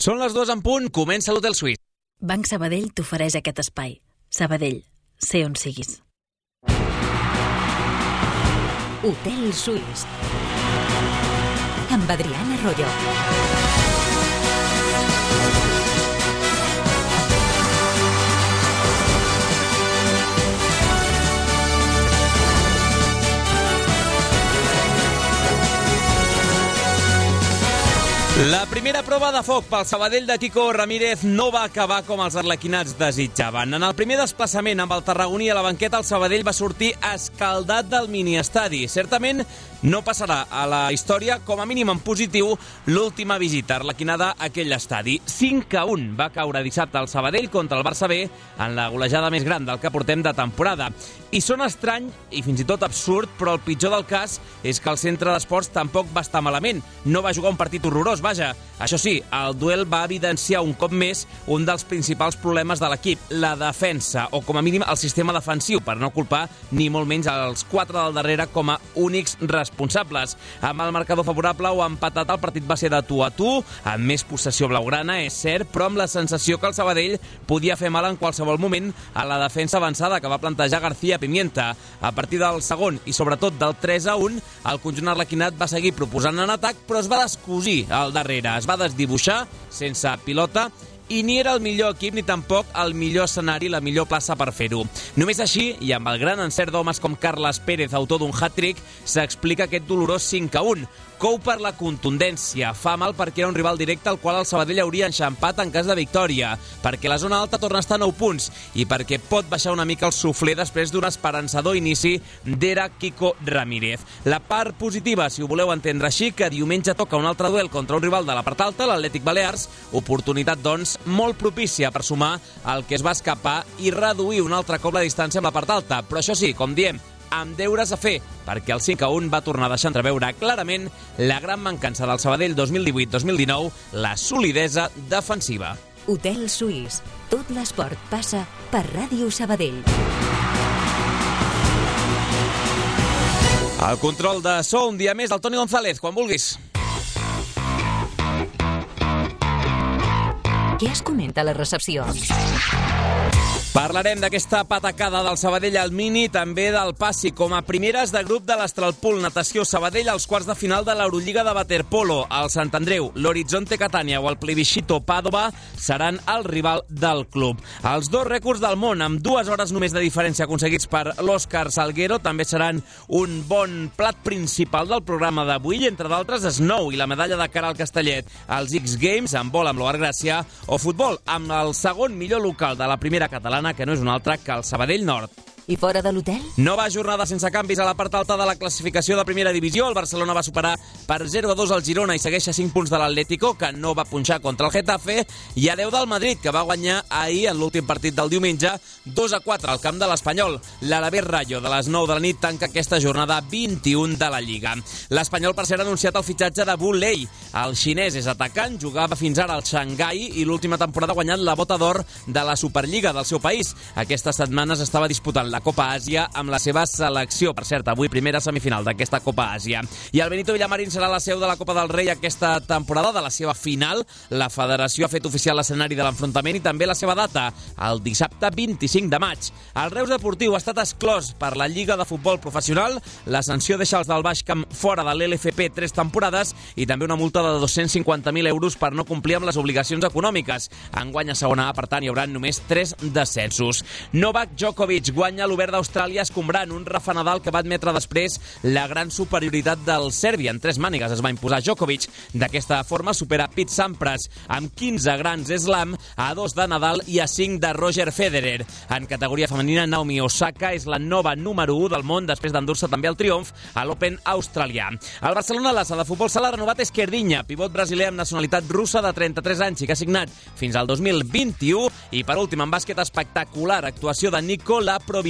Són les 2 en punt, comença l'Hotel Suís. Banc Sabadell t'ofereix aquest espai. Sabadell, sé on siguis. Hotel Suís amb Adriana Royo. La primera prova de foc pel Sabadell de Quico Ramírez no va acabar com els arlequinats desitjaven. En el primer desplaçament amb el tarragoní a la banqueta, el Sabadell va sortir escaldat del miniestadi. Certament no passarà a la història, com a mínim en positiu, l'última visita arlequinada a aquell estadi. 5-1 va caure dissabte el Sabadell contra el Barça B en la golejada més gran del que portem de temporada. I sona estrany i fins i tot absurd, però el pitjor del cas és que el centre d'esports tampoc va estar malament. No va jugar un partit horrorós, vaja. Això sí, el duel va evidenciar un cop més un dels principals problemes de l'equip, la defensa, o com a mínim el sistema defensiu, per no culpar ni molt menys els 4 del darrere com a únics responsables. Amb el marcador favorable o empatat, el partit va ser de tu a tu, amb més possessió blaugrana, és cert, però amb la sensació que el Sabadell podia fer mal en qualsevol moment a la defensa avançada que va plantejar García Pimienta. A partir del segon i sobretot del 3-1, el conjunt arlequinat va seguir proposant en atac, però es va descosir al darrere, es va desdibuixar sense pilota i ni era el millor equip ni tampoc el millor escenari, la millor plaça per fer-ho. Només així, i amb el gran encert d'homes com Carles Pérez, autor d'un hat-trick, s'explica aquest dolorós 5-1. Cou per la contundència, fa mal perquè era un rival directe al qual el Sabadell hauria enxampat en cas de victòria, perquè la zona alta torna a estar a 9 punts i perquè pot baixar una mica el suflé després d'un esperançador inici d'era Quico Ramírez. La part positiva, si ho voleu entendre així, que diumenge toca un altre duel contra un rival de la part alta, l'Atlètic Balears, oportunitat, doncs, molt propícia per sumar el que es va escapar i reduir un altre cop la distància amb la part alta. Però això sí, com diem, amb deures a fer, perquè el 5-1 va tornar a deixar entreveure clarament la gran mancança del Sabadell 2018-2019, la solidesa defensiva. Hotel Suís. Tot l'esport passa per Ràdio Sabadell. El control de so, un dia més, el Toni González, quan vulguis. Què es comenta a la recepció? Parlarem d'aquesta patacada del Sabadell al Mini, també del Passi, com a primeres de grup de l'Astralpool Natació Sabadell als quarts de final de l'Eurolliga de Waterpolo. El Sant Andreu, l'Horizonte Catania o el Plebiscito Pàdova seran el rival del club. Els 2 rècords del món, amb 2 hores només de diferència aconseguits per l'Òscar Salguero, també seran un bon plat principal del programa d'avui, entre d'altres Snow i la medalla de cara al Castellet, els X Games, handbol amb l'Oar Gràcia, o futbol, amb el segon millor local de la primera catalana, que no és un altre que el Sabadell Nord. I fora de l'hotel? Nova jornada sense canvis a la part alta de la classificació de primera divisió. El Barcelona va superar per 0-2 al Girona i segueix a 5 punts de l'Atlético, que no va punxar contra el Getafe, i a 10 del Madrid, que va guanyar ahir en l'últim partit del diumenge 2-4 al camp de l'Espanyol. L'Alavés Rayo de les 9 de la nit tanca aquesta jornada 21 de la Lliga. L'Espanyol, per cert, ha anunciat el fitxatge de Wu Lei. El xinès és atacant, jugava fins ara al Xangai i l'última temporada ha guanyat la bota d'or de la Superliga del seu país. Aquestes setmanes estava disputant la Copa Àsia amb la seva selecció. Per cert, avui primera semifinal d'aquesta Copa Àsia. I el Benito Villamarín serà la seu de la Copa del Rei aquesta temporada, de la seva final. La federació ha fet oficial l'escenari de l'enfrontament i també la seva data, el dissabte 25 de maig. El Reus Deportiu ha estat exclòs per la Lliga de Futbol Professional. La sanció deixa els del Baix Camp fora de l'LFP 3 temporades i també una multa de 250.000 euros per no complir amb les obligacions econòmiques. Enguany a segona A, per tant, hi haurà només 3 descensos. Novak Djokovic guanya l'Obert d'Austràlia escombrant un Rafa Nadal que va admetre després la gran superioritat del serbi. En 3 mànigues es va imposar Djokovic. D'aquesta forma supera Pete Sampras amb 15 grans slam, a 2 de Nadal i a 5 de Roger Federer. En categoria femenina, Naomi Osaka és la nova número 1 del món després d'endur-se també el triomf a l'Open australià. El Barcelona Lassa de futbol sala ha renovat Esquerdinya, pivot brasiler amb nacionalitat russa de 33 anys i que ha signat fins al 2021. I per últim, en bàsquet espectacular, actuació de Nikola Providence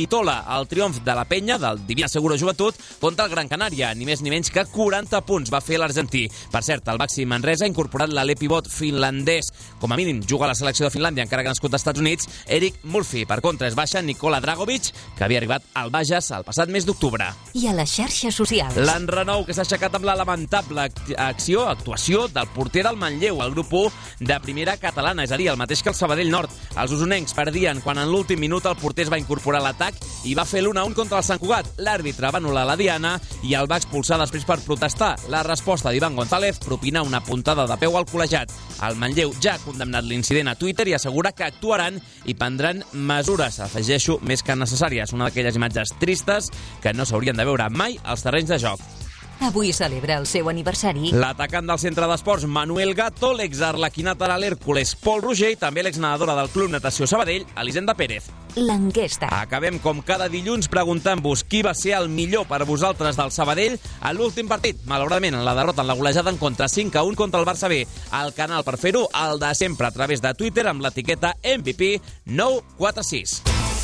Piritola, el triomf de la penya, del Divina Segura Joventut, contra el Gran Canària, ni més ni menys que 40 punts va fer l'argentí. Per cert, el Baxi Manresa ha incorporat l'alè pivot finlandès. Com a mínim juga a la selecció de Finlàndia, encara que nascut als Estats Units, Eric Murphy. Per contra, és baixa Nikola Dragovic, que havia arribat al Bages el passat mes d'octubre. I a les xarxes socials. L'enrenou que s'ha aixecat amb la lamentable actuació del porter del Manlleu, el grup 1 de primera catalana, és a dir, el mateix que el Sabadell Nord. Els usonencs perdien quan en l'últim minut el porter es va incorporar a l'atac i va fer l'1-1 contra el Sant Cugat. L'àrbitre va anul·lar la diana i el va expulsar després per protestar. La resposta d'Ivan González propina una puntada de peu al col·legiat. El Manlleu ja ha condemnat l'incident a Twitter i assegura que actuaran i prendran mesures, afegeixo, més que necessàries. Una d'aquelles imatges tristes que no s'haurien de veure mai als terrenys de joc. Avui celebra el seu aniversari. L'atacant del centre d'esports Manuel Gato, l'exarlequinat a l'Hèrcules Pol Roger i també l'exnedadora del Club Natació Sabadell, Elisenda Pérez. L'enquesta. Acabem com cada dilluns preguntant-vos qui va ser el millor per vosaltres del Sabadell a l'últim partit. Malauradament, la derrota en la golejada en contra 5-1 contra el Barça B. El canal per fer-ho, el de sempre, a través de Twitter amb l'etiqueta MVP 946.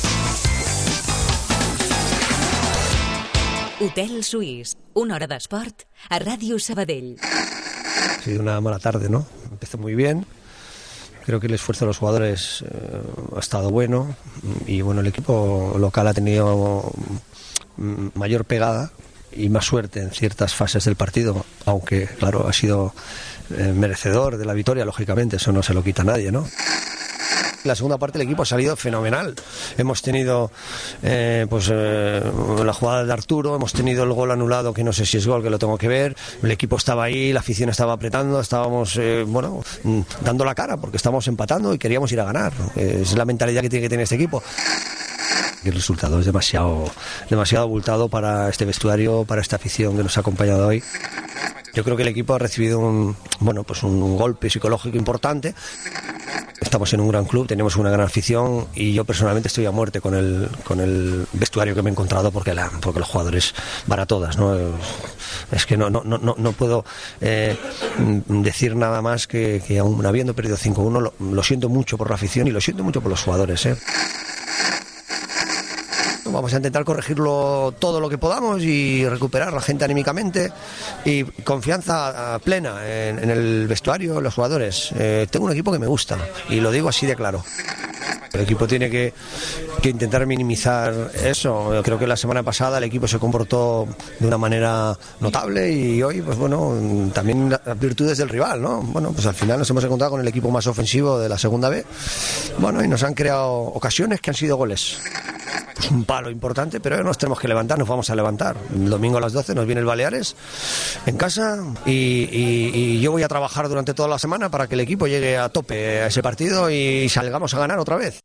Hotel Suís, una hora d'esport a Ràdio Sabadell. Ha sido una mala tarde, ¿no? Empezó muy bien. Creo que el esfuerzo de los jugadores ha estado bueno y bueno, el equipo local ha tenido mayor pegada y más suerte en ciertas fases del partido, aunque claro, ha sido merecedor de la victoria, lógicamente, eso no se lo quita a nadie, ¿no? La segunda parte el equipo ha salido fenomenal. Hemos tenido la jugada de Arturo, hemos tenido el gol anulado, que no sé si es gol, que lo tengo que ver. El equipo estaba ahí, la afición estaba apretando, estábamos dando la cara porque estábamos empatando y queríamos ir a ganar. Es la mentalidad que tiene que tener este equipo. El resultado es demasiado abultado para este vestuario, para esta afición que nos ha acompañado hoy. Yo creo que el equipo ha recibido un golpe psicológico importante. Estamos en un gran club, tenemos una gran afición y yo personalmente estoy a muerte con el vestuario que me he encontrado porque los jugadores van a todas, ¿no? Es que no puedo decir nada más que aún habiendo perdido 5-1 lo siento mucho por la afición y lo siento mucho por los jugadores, ¿eh? Vamos a intentar corregirlo todo lo que podamos y recuperar a la gente anímicamente y confianza plena en el vestuario, en los jugadores. Tengo un equipo que me gusta y lo digo así de claro. El equipo tiene que intentar minimizar eso. Creo que la semana pasada el equipo se comportó de una manera notable y hoy, pues bueno, también las virtudes del rival, ¿no? Bueno, pues al final nos hemos encontrado con el equipo más ofensivo de la segunda B. Bueno, y nos han creado ocasiones que han sido goles. Pues un palo importante, pero hoy nos tenemos que levantar, nos vamos a levantar. El domingo a las 12 nos viene el Baleares en casa y yo voy a trabajar durante toda la semana para que el equipo llegue a tope a ese partido y salgamos a ganar otra vez.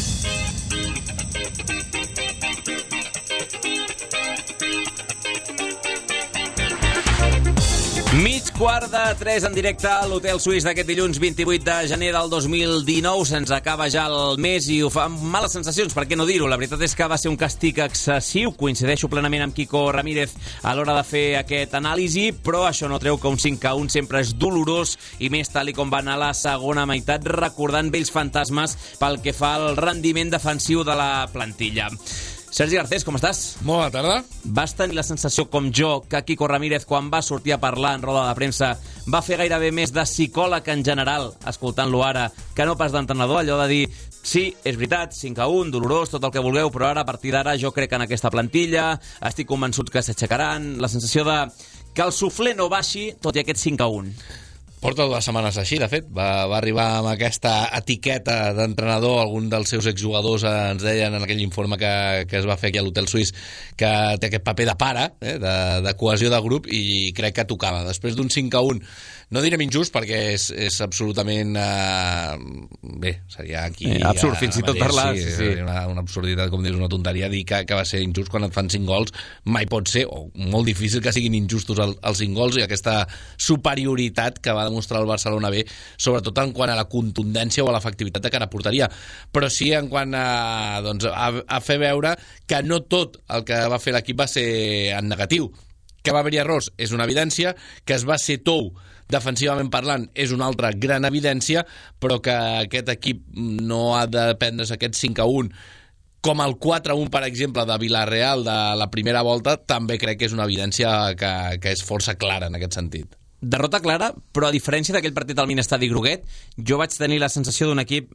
Mig quart de 3 en directe a l'Hotel Suís d'aquest dilluns 28 de gener del 2019. Se'ns acaba ja el mes i ho fa amb males sensacions, per què no dir-ho? La veritat és que va ser un càstig excessiu. Coincideixo plenament amb Quico Ramírez a l'hora de fer aquest anàlisi, però això no treu que un 5-1 sempre és dolorós i més tal i com va anar la segona meitat, recordant vells fantasmes pel que fa al rendiment defensiu de la plantilla. Sergi Garcés, com estàs? Molt bona tarda. Vas tenir la sensació, com jo, que Quico Ramírez, quan va sortir a parlar en roda de premsa, va fer gairebé més de psicòleg en general, escoltant-lo ara, que no pas d'entrenador, allò de dir, sí, és veritat, 5-1, dolorós, tot el que vulgueu, però ara, a partir d'ara, jo crec en aquesta plantilla, estic convençut que s'aixecaran, la sensació de que el suflé no baixi, tot i aquest 5-1. Porta 2 setmanes així, de fet. Va arribar amb aquesta etiqueta d'entrenador. Algun dels seus exjugadors ens deien en aquell informe que es va fer aquí a l'Hotel Suís que té aquest paper de pare, de cohesió de grup, i crec que tocava. Després d'un 5-1, no direm injust perquè és absolutament bé, seria aquí absurd, fins i tot parlar, sí. Una absurditat, com dius, una tonteria dir que va ser injust quan et fan 5 gols. Mai pot ser, o molt difícil que siguin injustos els 5 gols, i aquesta superioritat que va demostrar el Barcelona B, sobretot en quant a la contundència o a l'efectivitat de cara a porteria, però sí en quant a fer veure que no tot el que va fer l'equip va ser en negatiu. Que va haver-hi errors és una evidència, que es va ser tou defensivament parlant és una altra gran evidència, però que aquest equip no ha de prendre's aquest 5-1 com el 4-1, per exemple, de Villarreal de la primera volta, també crec que és una evidència que és força clara en aquest sentit. Derrota clara, però a diferència d'aquell partit al Minestadi Groguet, jo vaig tenir la sensació d'un equip,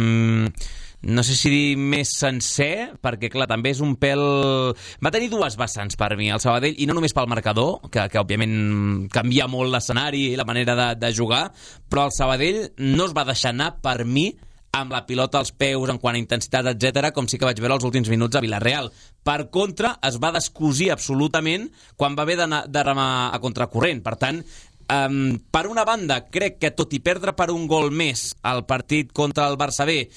no sé si dir més sencer, perquè clar, també és un pèl... Va tenir dues vessants per mi, el Sabadell, i no només pel marcador, que òbviament canvia molt l'escenari i la manera de jugar, però el Sabadell no es va deixar anar, per mi, amb la pilota als peus, en quant a intensitat, etc, com sí que vaig veure els últims minuts a Villarreal. Per contra, es va descosir absolutament quan va haver de remar a contracorrent. Per tant, per una banda, crec que tot i perdre per un gol més el partit contra el Barça B,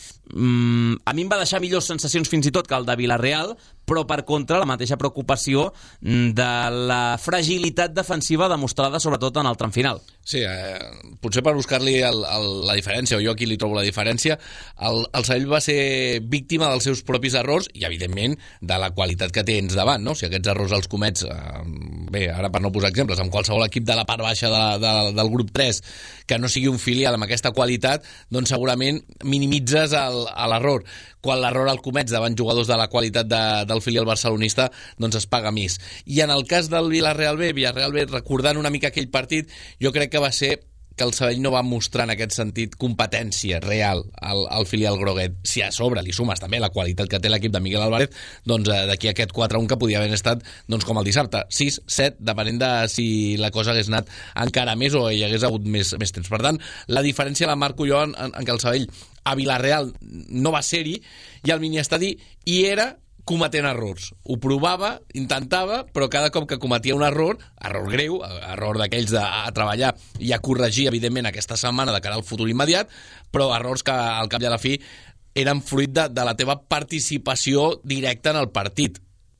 a mi em va deixar millors sensacions fins i tot que el de Villarreal, però per contra la mateixa preocupació de la fragilitat defensiva demostrada sobretot en el tram final. Sí, potser per buscar-li la diferència, o jo aquí li trobo la diferència, el Sabadell va ser víctima dels seus propis errors i, evidentment, de la qualitat que tens davant, no? Si aquests errors els comets, bé, ara per no posar exemples, amb qualsevol equip de la part baixa del grup 3 que no sigui un filial amb aquesta qualitat, doncs segurament minimitzes l'error. Quan l'error el comets davant jugadors de la qualitat del filial barcelonista, doncs es paga més. I en el cas del Villarreal B, recordant una mica aquell partit, jo crec que va ser que el Sabadell no va mostrar en aquest sentit competència real al filial groguet. Si a sobre li sumes també la qualitat que té l'equip de Miguel Álvarez, doncs d'aquí a aquest 4-1 que podia haver estat doncs com el dissabte, 6-7, depenent de si la cosa hagués anat encara més o hi hagués hagut més temps. Per tant, la diferència la marco jo en que el Sabadell a Villarreal no va ser-hi i al miniestadi hi era cometent errors. Ho provava, intentava, però cada cop que cometia un error greu, error d'aquells a treballar i a corregir, evidentment, aquesta setmana de cara al futur immediat, però errors que al cap i a la fi eren fruit de la teva participació directa en el partit.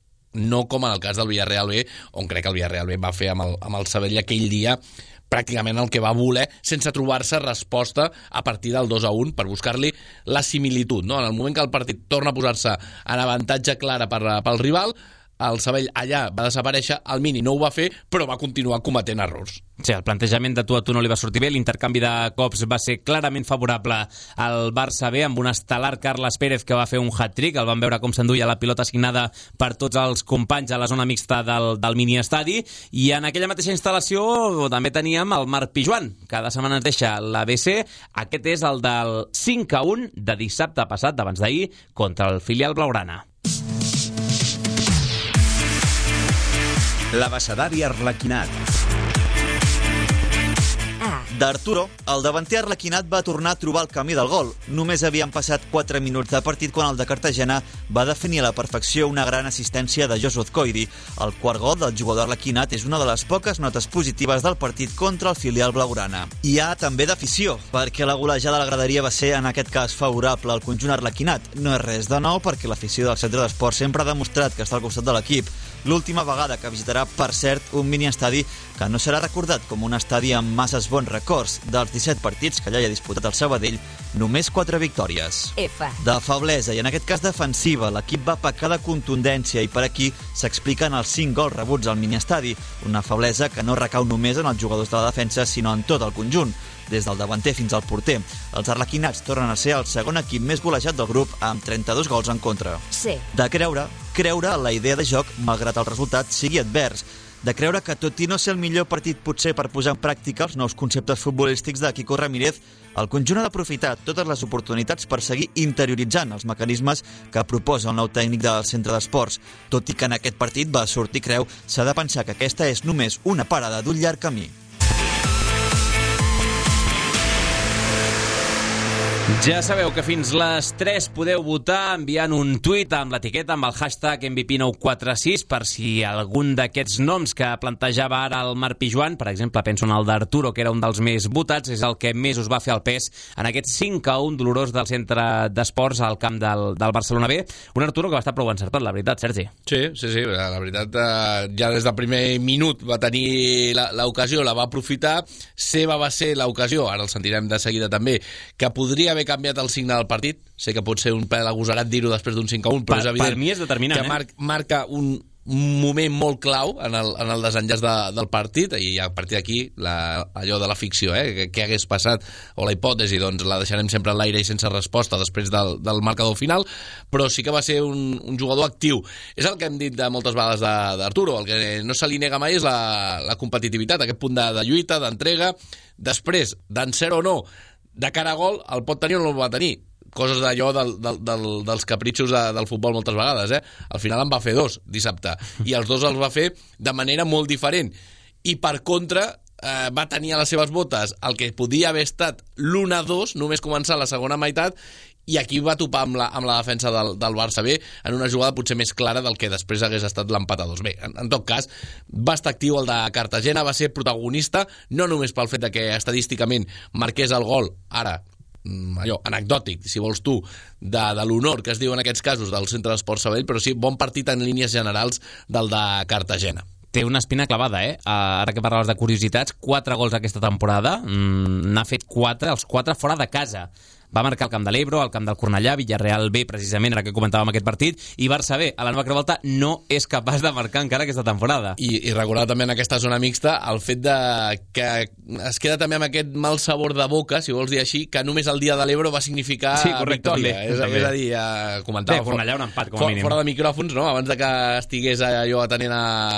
No com en el cas del Villarreal B, on crec que el Villarreal B va fer amb el Sabadell aquell dia pràcticament el que va voler, sense trobar-se resposta a partir del 2-1 per buscar-li la similitud, no? En el moment que el partit torna a posar-se en avantatge clara pel rival, el Sabadell allà va desaparèixer, el Mini no ho va fer, però va continuar cometent errors. Sí, el plantejament de tu a tu no li va sortir bé, l'intercanvi de cops va ser clarament favorable al Barça B, amb un estel·lar Carles Pérez que va fer un hat-trick, el van veure com s'enduia la pilota assignada per tots els companys a la zona mixta del mini-estadi, i en aquella mateixa instal·lació també teníem el Marc Pijuan, cada setmana ens deixa l'ABC, aquest és el del 5-1 de dissabte passat, d'abans d'ahir, contra el filial blaugrana. L'abecedari arlequinat. D'Arturo, el davanter arlequinat va tornar a trobar el camí del gol. Només havien passat 4 minuts de partit quan el de Cartagena va definir a la perfecció una gran assistència de Josu Azcoidi. El quart gol del jugador arlequinat és una de les poques notes positives del partit contra el filial blaugrana. Hi ha també d'afició, perquè la golejada a la graderia va ser en aquest cas favorable al conjunt arlequinat. No és res de nou perquè l'afició del centre d'esport sempre ha demostrat que està al costat de l'equip. L'última vegada que visitarà, per cert, un mini-estadi que no serà recordat com un estadi amb masses bons records. Dels 17 partits que allà hi ha disputat el Sabadell, només 4 victòries. De feblesa, i en aquest cas defensiva, l'equip va pecar de contundència i per aquí s'expliquen els 5 gols rebuts al mini-estadi, una feblesa que no recau només en els jugadors de la defensa, sinó en tot el conjunt, des del davanter fins al porter. Els arlequinats tornen a ser el segon equip més golejat del grup, amb 32 gols en contra. Sí. De creure en la idea de joc, malgrat el resultat sigui advers. De creure que, tot i no ser el millor partit potser per posar en pràctica els nous conceptes futbolístics de Quico Ramírez, el conjunt ha d'aprofitar totes les oportunitats per seguir interioritzant els mecanismes que proposa el nou tècnic del centre d'esports. Tot i que en aquest partit va sortir creu, s'ha de pensar que aquesta és només una parada d'un llarg camí. Ja sabeu que fins les 3 podeu votar enviant un tuit amb l'etiqueta, amb el hashtag MVP946, per si algun d'aquests noms que plantejava ara el Marc Pijuan, per exemple, penso en el d'Arturo, que era un dels més votats, és el que més us va fer el pes en aquest 5-1 dolorós del centre d'esports al camp del Barcelona B. Un Arturo que va estar prou encertat, la veritat, Sergi. Sí, la veritat, ja des del primer minut va tenir l'ocasió, la va aprofitar, seva va ser l'ocasió, ara el sentirem de seguida també, que podria haver canviat el signe del partit. Sé que pot ser un pèl agosarat dir-ho després d'un 5-1, però és evident per mi és determinant, que marca un moment molt clau en el desenllaç del partit, i a partir d'aquí allò de la ficció, què hagués passat, o la hipòtesi, doncs la deixarem sempre en l'aire i sense resposta després del marcador final, però sí que va ser un jugador actiu. És el que hem dit moltes vegades d'Arturo, el que no se li nega mai és la competitivitat, aquest punt de lluita, d'entrega. Després, d'encert o no, de cara a gol, el pot tenir o no el va tenir. Coses d'allò dels capritxos del futbol moltes vegades, Al final en va fer 2 dissabte, i els 2 els va fer de manera molt diferent. I per contra, va tenir a les seves botes el que podia haver estat l'1-2, només començar la segona meitat, i aquí va topar amb la defensa del Barça B en una jugada potser més clara del que després hagués estat l'empat a 2. Bé, en tot cas, va estar actiu el de Cartagena, va ser protagonista, no només pel fet de que estadísticament marqués el gol, ara, allò, anecdòtic, si vols tu, de l'honor que es diu en aquests casos del Centre d'Esports Sabadell, però sí, bon partit en línies generals del de Cartagena. Té una espina clavada, Ara que parlaves de curiositats, 4 gols aquesta temporada, n'ha fet 4, els 4 fora de casa. Va marcar al Camp de l'Ebro, al Camp del Cornellà, Villarreal B, precisament, ara que comentàvem aquest partit, i Barça B, a la nova Creu Alta, no és capaç de marcar encara aquesta temporada. I recordar també en aquesta zona mixta el fet que es queda també amb aquest mal sabor de boca, si vols dir així, que només el dia de l'Ebro va significar victòria. És a dir, comentàvem... Cornellà un empat, com a mínim. Fora de micròfons, no? Abans de que estigués allò atenent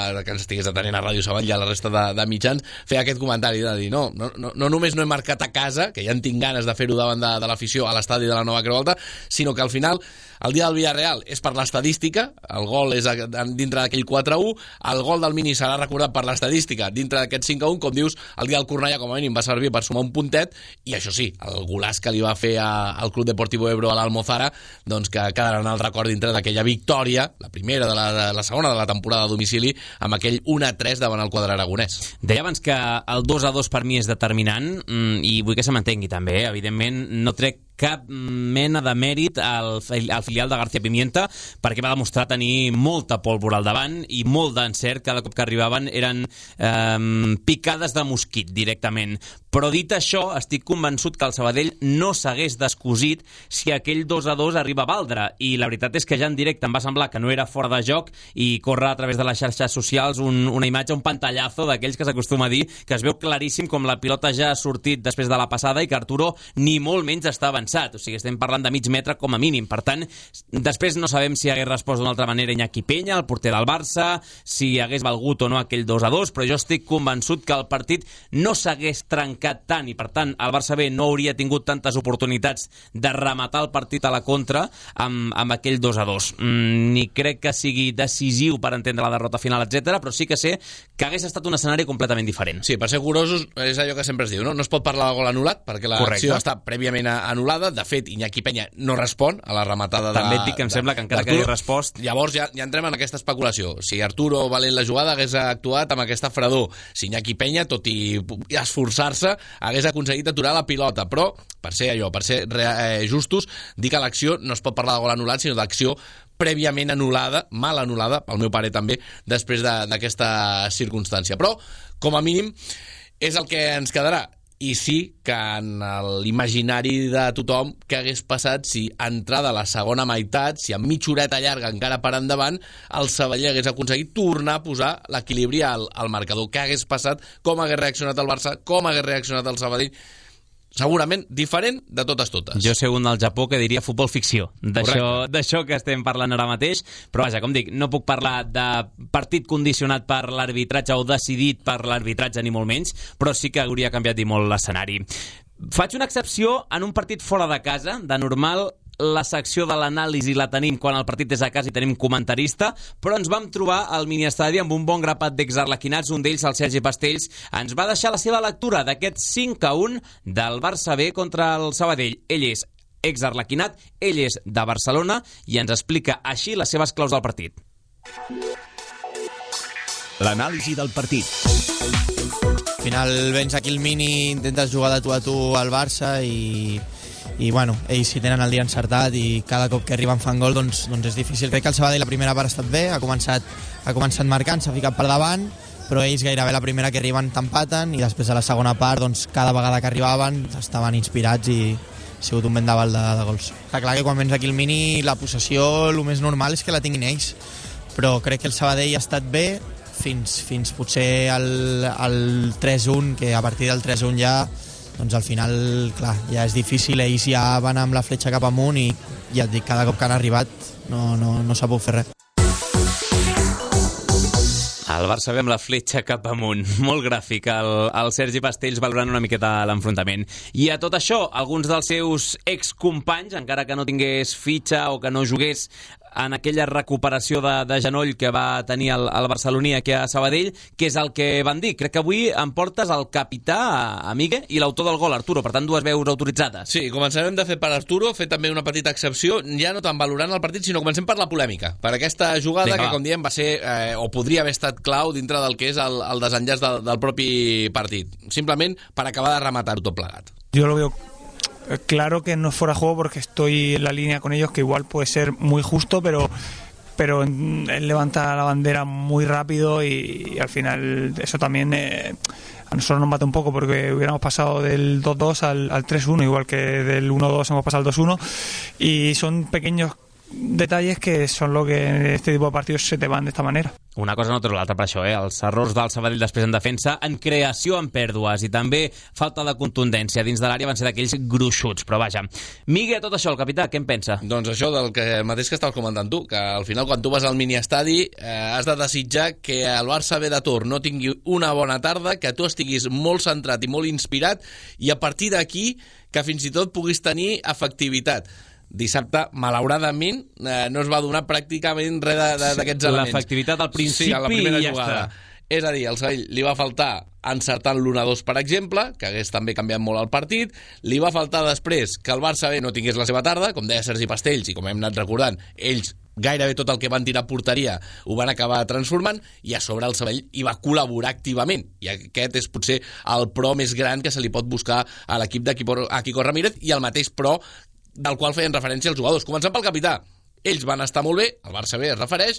a Ràdio Sabadell i a la resta de mitjans, feia aquest comentari de dir, no només no he marcat a casa, que ja en tinc ganes de fer-ho davant de la a l'estadi de la nova Creu Alta, sinó que al final el dia del Villarreal és per l'estadística, el gol és dintre d'aquell 4-1, el gol del Mini serà recordat per l'estadística dintre d'aquest 5-1, com dius, el dia del Cornellà com a mínim va servir per sumar un puntet, i això sí, el golaç que li va fer al Club Deportivo Ebro a l'Almozara, doncs que quedarà en el record dintre d'aquella victòria, la primera de la segona de la temporada a domicili, amb aquell 1-3 davant el quadre aragonès. Deia abans que el 2-2 per mi és determinant, i vull que se m'entengui també, evidentment no trec cap mena de mèrit al filial de García Pimienta, perquè va demostrar tenir molta pólvora al davant i molt d'encert. Cada cop que arribaven eren picades de mosquit directament. Però dit això, estic convençut que el Sabadell no s'hagués descosit si aquell 2-2 arriba a valdre, i la veritat és que ja en directe em va semblar que no era fora de joc, i corre a través de les xarxes socials una imatge, un pantallazo d'aquells que s'acostuma a dir, que es veu claríssim com la pilota ja ha sortit després de la passada i que Arturo ni molt menys està avançat. O sigui, estem parlant de mig metre com a mínim. Per tant, després no sabem si hagués respost d'una altra manera Iñaki Peña, el porter del Barça, si hagués valgut o no aquell 2-2, però jo estic convençut que el partit no s'hagués trencat tant, i per tant el Barça B no hauria tingut tantes oportunitats de rematar el partit a la contra amb aquell 2-2. Ni crec que sigui decisiu per entendre la derrota final, etc, però sí que sé que hagués estat un escenari completament diferent. Sí, per ser curosos, és allò que sempre es diu, no? No es pot parlar de gol anul·lat, perquè l'acció està prèviament anul·lada. De fet, Iñaki Peña no respon a la rematada també et dic que em sembla que encara que hagi respost... Llavors ja entrem en aquesta especulació. Si Arturo, valent la jugada, hagués actuat amb aquesta fredor. Si Iñaki Peña, tot i esforçar-se, hagués aconseguit aturar la pilota. Però, per ser justos, dir que l'acció no es pot parlar de gol anul·lat, sinó d'acció prèviament anul·lada, mal anul·lada, pel meu pare també, després d'aquesta circumstància. Però, com a mínim, és el que ens quedarà. I sí que en l'imaginari de tothom que hagués passat si entrada a la segona meitat, si amb mitja horeta llarga encara per endavant, el Sabadell hagués aconseguit tornar a posar l'equilibri al marcador. Què hagués passat, com hagués reaccionat el Barça, com hagués reaccionat el Sabadell. Segurament diferent de totes. Jo sé un del Japó que diria futbol ficció, d'això que estem parlant ara mateix, però vaja, com dic, no puc parlar de partit condicionat per l'arbitratge o decidit per l'arbitratge ni molt menys, però sí que hauria canviat i molt l'escenari. Faig una excepció en un partit fora de casa. De normal la secció de l'anàlisi la tenim quan el partit és a casa i tenim comentarista, però ens vam trobar al miniestadi amb un bon grapat d'exarlequinats. Un d'ells, el Sergi Pastells, ens va deixar la seva lectura d'aquest 5-1 del Barça B contra el Sabadell. Ell és exarlequinat, ell és de Barcelona i ens explica així les seves claus del partit. L'anàlisi del partit. Al final vens aquí al Mini, intentes jugar de tu a tu al Barça i bueno, ells si tenen el dia encertat i cada cop que arriben fan gol, doncs és difícil. Crec que el Sabadell la primera part ha estat bé, ha començat marcant, s'ha ficat per davant, però ells gairebé la primera que arriben t'empaten, i després a la segona part, doncs cada vegada que arribaven estaven inspirats i ha sigut un vendaval de gols. Està clar que quan vens aquí al Mini la possessió el més normal és que la tinguin ells, però crec que el Sabadell ha estat bé fins potser el 3-1, que a partir del 3-1 ja, doncs al final, clar, ja és difícil, ells ja van amb la fletxa cap amunt i ja et dic, cada cop que han arribat no s'ha pogut fer res. El Barça ve amb la fletxa cap amunt. Molt gràfic, el Sergi Pastells valorant una miqueta l'enfrontament. I a tot això, alguns dels seus excompanys, encara que no tingués fitxa o que no jugués en aquella recuperació de genoll que va tenir el barceloní aquí a Sabadell, que és el que van dir. Crec que avui em portes el capità, a Migue, i l'autor del gol, Arturo. Per tant, dues veus autoritzades. Sí, començarem de fet per Arturo, fet també una petita excepció, ja no tant valorant el partit, sinó comencem per la polèmica, per aquesta jugada que, com diem, va ser, o podria haver estat clau dintre del que és el desenllaç del propi partit. Simplement per acabar de rematar-ho tot plegat. Jo lo veo claro que no es fuera de juego porque estoy en la línea con ellos, que igual puede ser muy justo, pero él levanta la bandera muy rápido y al final eso también a nosotros nos mata un poco, porque hubiéramos pasado del 2-2 al 3-1, igual que del 1-2 hemos pasado al 2-1, y son pequeños detalles que són lo que en este tipo de partidos se te van d'esta manera. Una cosa no treu l'altra per això, els errors del Sabadell després en defensa, en creació en pèrdues i també falta de contundència dins de l'àrea van ser d'aquells gruixuts, però vaja. Migue, tot això, el capità, què en pensa? Doncs això del que mateix que estaves comentant tu, que al final quan tu vas al miniestadi has de desitjar que el Barça ve de torn no tingui una bona tarda, que tu estiguis molt centrat i molt inspirat i a partir d'aquí que fins i tot puguis tenir efectivitat. Dissabte, malauradament, no es va donar pràcticament res d'aquests elements. L'efectivitat al principi, sí, a la primera i ja jugada. està. És a dir, al Sabadell li va faltar encertant l'1-2, per exemple, que hagués també canviat molt el partit. Li va faltar després que el Barça B no tingués la seva tarda, com deia Sergi Pastells, i com hem anat recordant, ells gairebé tot el que van tirar a porteria ho van acabar transformant, i a sobre el Sabadell hi va col·laborar activament, i aquest és potser el pro més gran que se li pot buscar a l'equip de Quico Ramírez, i el mateix pro del qual feien referència els jugadors. Començant pel capità, ells van estar molt bé, el Barça B es refereix,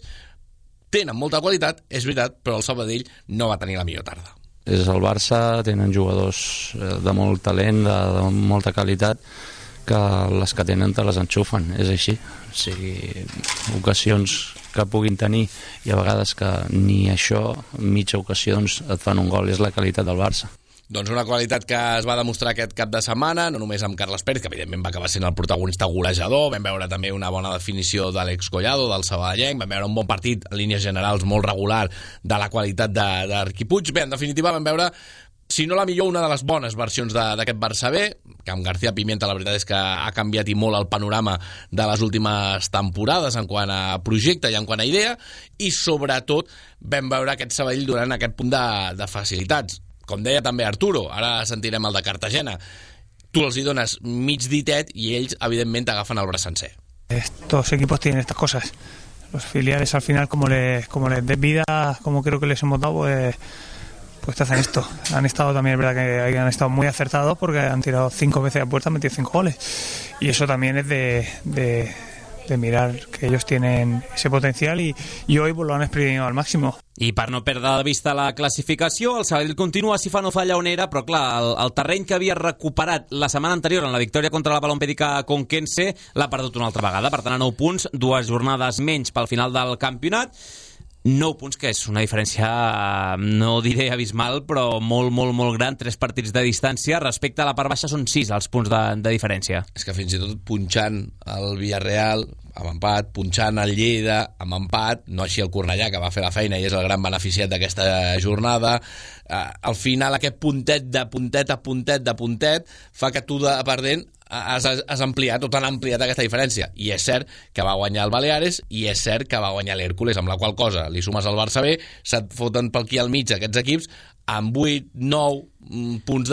tenen molta qualitat, és veritat, però el Sabadell no va tenir la millor tarda. És el Barça, tenen jugadors de molt talent, de molta qualitat, que les que tenen te les enxufen, és així. O sigui, ocasions que puguin tenir i a vegades que ni això, mitja ocasions et fan un gol, és la qualitat del Barça. Doncs una qualitat que es va demostrar aquest cap de setmana, no només amb Carles Pérez, que evidentment va acabar sent el protagonista golejador, vam veure també una bona definició d'Àlex Collado, del sabadellenc, vam veure un bon partit en línies generals molt regular de la qualitat d'Arqui Puig. Bé, en definitiva vam veure, si no la millor, una de les bones versions d'aquest Barça B, que amb García Pimienta la veritat és que ha canviat i molt el panorama de les últimes temporades en quant a projecte i en quant a idea, i sobretot vam veure aquest Sabadell donant aquest punt de facilitats. Com deia també Arturo, ara sentirem el de Cartagena, tu els hi dones mig ditet i ells, evidentment, t'agafen el braç sencer. Estos equipos tienen estas cosas. Los filiales al final, como les des vida, como creo que les hemos dado, pues te hacen esto. Han estado también, es verdad que han estado muy acertados porque han tirado 5 veces a puerta, han metido 5 goles. Y eso también es de mirar que ellos tienen ese potencial y hoy pues, lo han exprimido al máximo. I per no perdre de vista la classificació, el Sabadell continua si fa no falla on era, però clar, el terreny que havia recuperat la setmana anterior en la victòria contra la Balompèdica Conquense l'ha perdut una altra vegada, per tant a 9 punts, 2 jornades menys pel final del campionat, 9 punts, que és una diferència, no diré abismal, però molt, molt, molt gran, 3 partits de distància, respecte a la part baixa són 6 els punts de diferència. És que fins i tot punxant el Villarreal amb empat, punxant el Lleida amb empat, no així el Cornellà, que va fer la feina i és el gran beneficiat d'aquesta jornada, al final aquest puntet de puntet a puntet de puntet fa que tu de perdent has ampliat o t'han ampliat aquesta diferència, i és cert que va guanyar el Baleares i és cert que va guanyar l'Hèrcules, amb la qual cosa li sumes al Barça B, se't foten pel aquí al mig aquests equips amb 8, 9 punts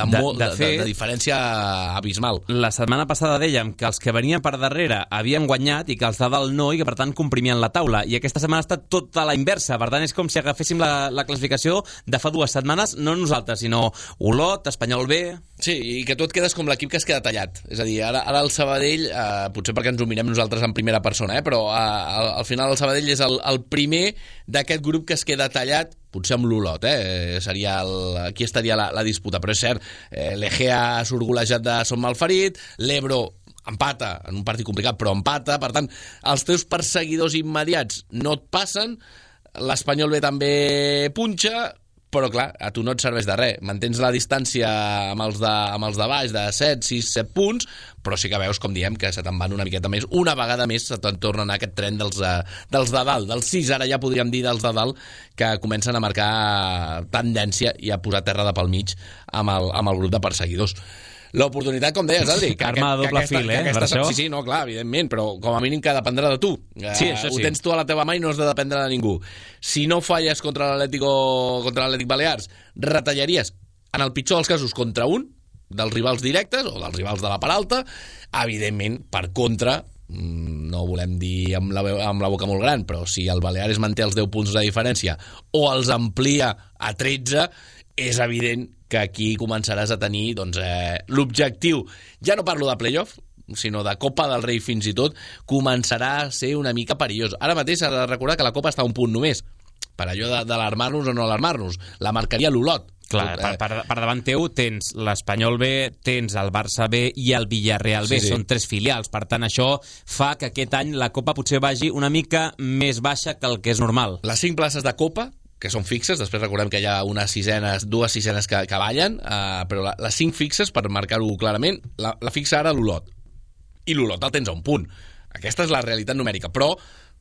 de diferència abismal. La setmana passada dèiem que els que venien per darrere havien guanyat i que els de dalt no, i que per tant comprimien la taula, i aquesta setmana ha estat tot a la inversa, per tant és com si agaféssim la classificació de fa 2 setmanes, no nosaltres, sinó Olot, Espanyol B... Sí, i que tu et quedes com l'equip que es queda tallat, és a dir, ara el Sabadell, potser perquè ens ho mirem nosaltres en primera persona, però al final el Sabadell és el primer d'aquest grup que es queda tallat, potser amb l'Olot, seria aquí estaria la disputa, però és cert, l'Egea ha surt golejat de Son Malferit, l'Ebro empata en un partit complicat, però empata, per tant, els teus perseguidors immediats no et passen, l'Espanyol B també punxa, però clar, a tu no et serveix de res. Mantens la distància amb els de baix de 7, 6, 7 punts, però sí que veus, com diem, que se te'n van una miqueta més. Una vegada més se te'n torna a anar aquest tren dels de dalt, dels 6, ara ja podríem dir dels de dalt, que comencen a marcar tendència i a posar terra de pel mig amb el grup de perseguidors. L'oportunitat, com deies, Adri, arma de doble fil, per això. Sí, no, clar, evidentment, però com a mínim que dependrà de tu. Sí, això sí. Ho tens tu a la teva mà i no has de dependre de ningú. Si no falles contra l'Atlètic Balears, retallaries, en el pitjor dels casos, contra un dels rivals directes o dels rivals de la part alta. Evidentment, per contra, no volem dir amb la boca molt gran, però si el Baleares manté els 10 punts de diferència o els amplia a 13, és evident que aquí començaràs a tenir l'objectiu, ja no parlo de playoff, sinó de Copa del Rei fins i tot, començarà a ser una mica perillós. Ara mateix s'ha de recordar que la Copa està a un punt només, per allò d'alarmar-nos o no alarmar-nos. La marcaria l'Olot. Clar, per davant teu tens l'Espanyol B, tens el Barça B i el Villarreal B, sí. Són 3 filials, per tant això fa que aquest any la Copa potser vagi una mica més baixa que el que és normal. Les 5 places de Copa, que són fixes, després recordem que hi ha dues sisenes que ballen, però les 5 fixes, per marcar-ho clarament, la fixa ara l'Olot. I l'Olot el tens a un punt. Aquesta és la realitat numèrica, però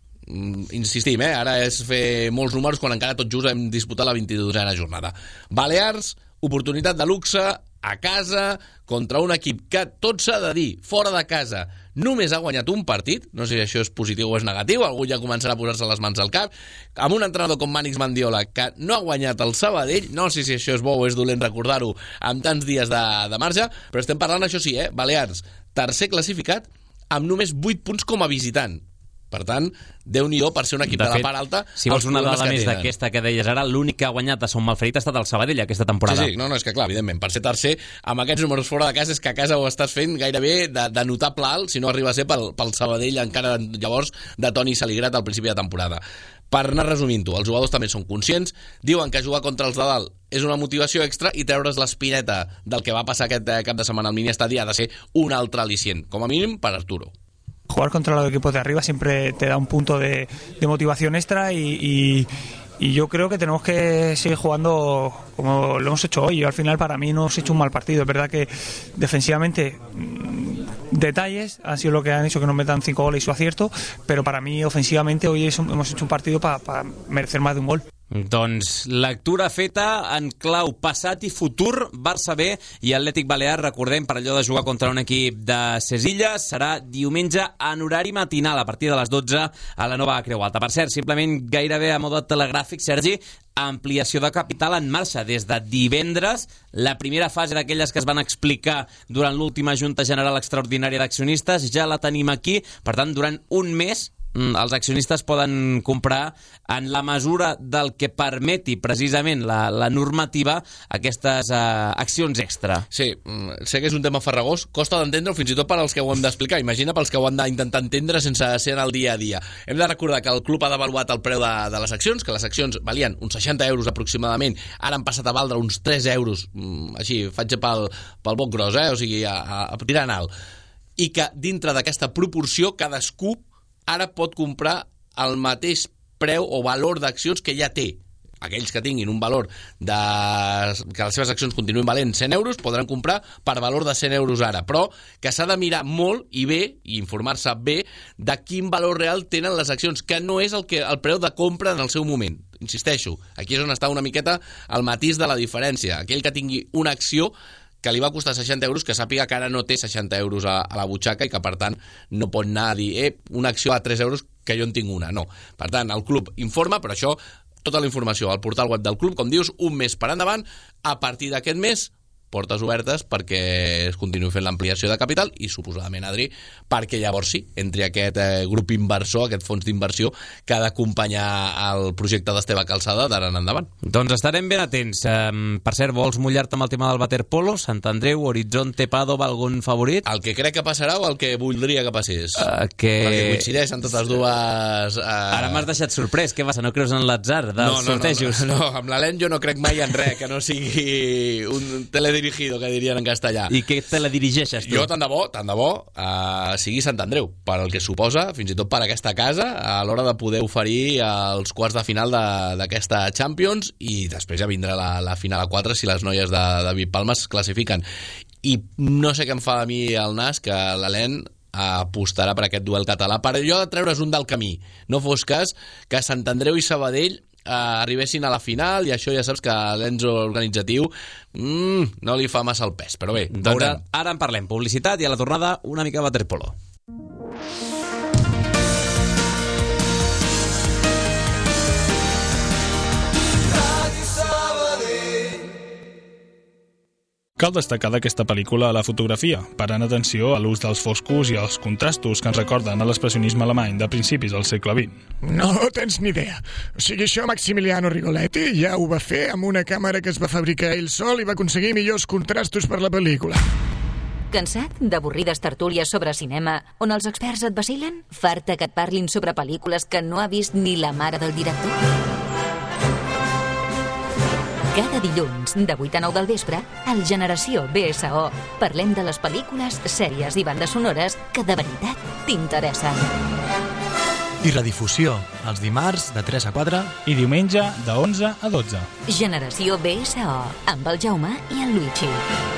insistim, ara és fer molts números quan encara tot just hem disputat la 22a jornada. Balears, oportunitat de luxe a casa contra un equip que, tot s'ha de dir, fora de casa només ha guanyat un partit, no sé si això és positiu o és negatiu, algú ja començarà a posar-se les mans al cap, amb un entrenador com Mànix Mandiola que no ha guanyat el Sabadell, no sé si això és bo o és dolent recordar-ho amb tants dies de marge, però estem parlant, això sí, Balears, tercer classificat amb només 8 punts com a visitant. Per tant, Déu-n'hi-do per ser un equip de la part alta. Si vols una dada més d'aquesta que deies ara, l'únic que ha guanyat a Son Malferit ha estat el Sabadell aquesta temporada. Sí, no, és que clar, evidentment, per ser tercer, amb aquests números fora de casa, és que a casa ho estàs fent gairebé de notable alt, si no arriba a ser pel Sabadell encara llavors de Toni Saligrat al principi de temporada. Per anar resumint-ho, els jugadors també són conscients, diuen que jugar contra els de dalt és una motivació extra i treure's l'espineta del que va passar aquest cap de setmana al mini-estadi ha de ser un altre al·licient, com a mínim per Arturo. Jugar contra los equipos de arriba siempre te da un punto de motivación extra y yo creo que tenemos que seguir jugando como lo hemos hecho hoy. Yo, al final, para mí no hemos hecho un mal partido. Es verdad que defensivamente detalles han sido lo que han hecho que nos metan 5 goles y su acierto, pero para mí ofensivamente hoy hemos hecho un partido para merecer más de un gol. Doncs lectura feta en clau passat i futur. Barça B i Atlètic Balear, recordem, per allò de jugar contra un equip de ses Illes, serà diumenge en horari matinal a partir de les 12 a la nova Creu Alta. Per cert, simplement gairebé a mode telegràfic, Sergi, ampliació de capital en marxa des de divendres. La primera fase d'aquelles que es van explicar durant l'última Junta General Extraordinària d'Accionistes ja la tenim aquí. Per tant, durant un mes els accionistes poden comprar en la mesura del que permeti precisament la normativa aquestes accions extra. Sí, sé que és un tema farragós, costa d'entendre-ho fins i tot per als que ho hem d'explicar. Imagina pels que ho han d'intentar entendre sense ser en el dia a dia. Hem de recordar que el club ha devaluat el preu de les accions, que les accions valien uns 60 euros aproximadament, ara han passat a valdre uns 3 euros, així, faig pel boc gros, o sigui, a tirar en alt. I que dintre d'aquesta proporció cadascú ara pot comprar el mateix preu o valor d'accions que ja té. Aquells que tinguin un valor que les seves accions continuïn valent 100 euros podran comprar per valor de 100 euros ara, però que s'ha de mirar molt i bé, i informar-se bé, de quin valor real tenen les accions, que no és el preu de compra en el seu moment. Insisteixo, aquí és on està una miqueta el matís de la diferència. Aquell que tingui una acció que li va costar 60 euros, que sàpiga que ara no té 60 euros a la butxaca i que, per tant, no pot anar a dir una acció a 3 euros que jo en tinc una. No. Per tant, el club informa, però això, tota la informació al portal web del club, com dius, un mes per endavant. A partir d'aquest mes, portes obertes perquè es continuï fent l'ampliació de capital i, suposadament, Adri, perquè llavors sí, entri aquest grup inversor, aquest fons d'inversió que ha d'acompanyar el projecte d'Esteve Calçada d'ara en endavant. Doncs estarem ben atents. Per cert, vols mullar-te amb el tema del waterpolo? Sant Andreu, Horizonte, Pàdova, algun favorit? El que crec que passarà o el que voldria que passés? Perquè coincideixen totes dues... Ara m'has deixat sorprès. Què passa? No creus en l'atzar dels sortejos? No, amb l'Helene jo no crec mai en res que no sigui un teledirecte teledirigido, que dirien en castellà. I què teledirigeixes tu? Jo, tant de bo, sigui Sant Andreu, per al que suposa, fins i tot per aquesta casa, a l'hora de poder oferir els quarts de final d'aquesta Champions, i després ja vindrà la final a 4 si les noies de David Palma es classifiquen. I no sé què em fa a mi el nas, que l'Helene apostarà per aquest duel català, per allò de treure's un del camí. No fos cas que Sant Andreu i Sabadell arribessin a la final, i això ja saps que l'ens organitzatiu no li fa massa el pes, però bé, veurem. Ara en parlem, publicitat, i a la tornada una mica waterpolo. Cal destacar d'aquesta pel·lícula la fotografia, parant atenció a l'ús dels foscos i els contrastos que ens recorden a l'expressionisme alemany de principis del segle XX. No tens ni idea. O sigui, això Maximiliano Rigoletti ja ho va fer amb una càmera que es va fabricar ell sol i va aconseguir millors contrastos per la pel·lícula. Cansat d'avorrides tertúlies sobre cinema on els experts et vacilen? Farta que et parlin sobre pel·lícules que no ha vist ni la mare del director? Cada dilluns, de 8 a 9 del vespre, al Generació BSO, parlem de les pel·lícules, sèries i bandes sonores que de veritat t'interessen. I redifusió, els dimarts de 3 a 4 i diumenge de 11 a 12. Generació BSO, amb el Jaume i el Luigi.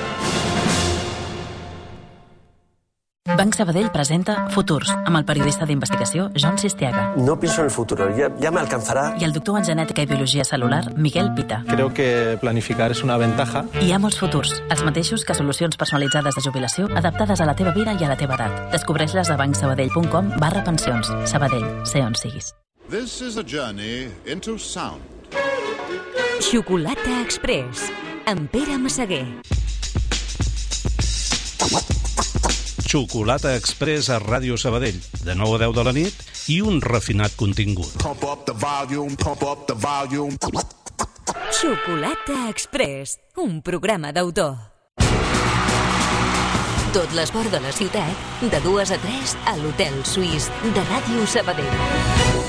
Banc Sabadell presenta Futurs, amb el periodista d'investigació John Sistiaga. No pienso en el futuro, ya me alcanzará. I el doctor en genètica i biologia celular, Miguel Pita. Creo que planificar es una ventaja. Hi ha molts futurs, els mateixos que solucions personalitzades de jubilació adaptades a la teva vida i a la teva edat. Descobreix-les a bancsabadell.com/pensions. Sabadell, sé on siguis. This is a journey into sound. Xocolata Express, amb Pere Massaguer. Xocolata Express a Ràdio Sabadell, de 9 a 10 de la nit, i un refinat contingut. Pump up the volume, pump up the volume. Xocolata Express, un programa d'autor. Tot l'esport de la ciutat, de 2 a 3 a l'Hotel Suís de Ràdio Sabadell.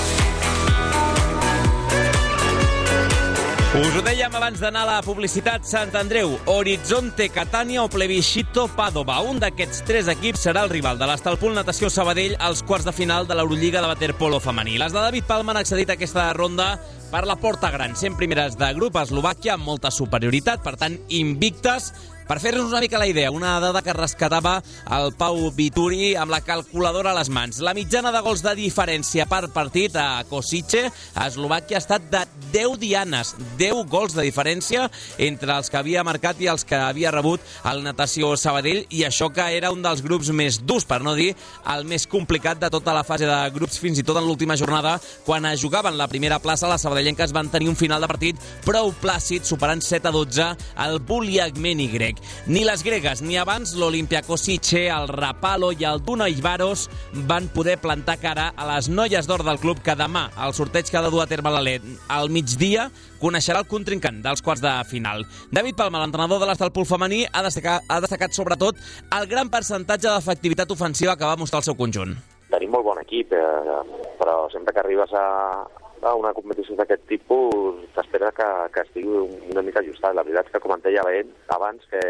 Us ho dèiem abans d'anar a la publicitat. Sant Andreu, Horizonte Catania o Plebiscito Padova. Un d'aquests 3 equips serà el rival de l'Estalpul Natació Sabadell als quarts de final de l'Eurolliga de waterpolo femení. Les de David Palma han accedit a aquesta ronda per la porta gran, sent primeres de grup a Eslovàquia amb molta superioritat, per tant invictes. Per fer-nos una mica la idea, una dada que rescatava el Pau Vituri amb la calculadora a les mans. La mitjana de gols de diferència per partit a Kosice, a Eslovàquia, ha estat de 10 dianes, 10 gols de diferència entre els que havia marcat i els que havia rebut el Natació Sabadell, i això que era un dels grups més durs, per no dir el més complicat de tota la fase de grups, fins i tot en l'última jornada, quan es jugaven la primera plaça, les sabadellenques van tenir un final de partit prou plàcid, superant 7-12 el Buliagmeni grec. Ni les gregues ni abans l'Olimpia Kosice, el Rapallo i el Dunaj Varos van poder plantar cara a les noies d'or del club, que demà, el sorteig que ha de dur a terme l'Alet al migdia, coneixerà el contrincant dels quarts de final. David Palma, l'entrenador de l'Estalpul femení, ha destacat sobretot el gran percentatge d'efectivitat ofensiva que va mostrar el seu conjunt. Tenim molt bon equip, però sempre que arribes a una competició d'aquest tipus t'espera que estigui una mica ajustat. La veritat és que, com et deia abans, que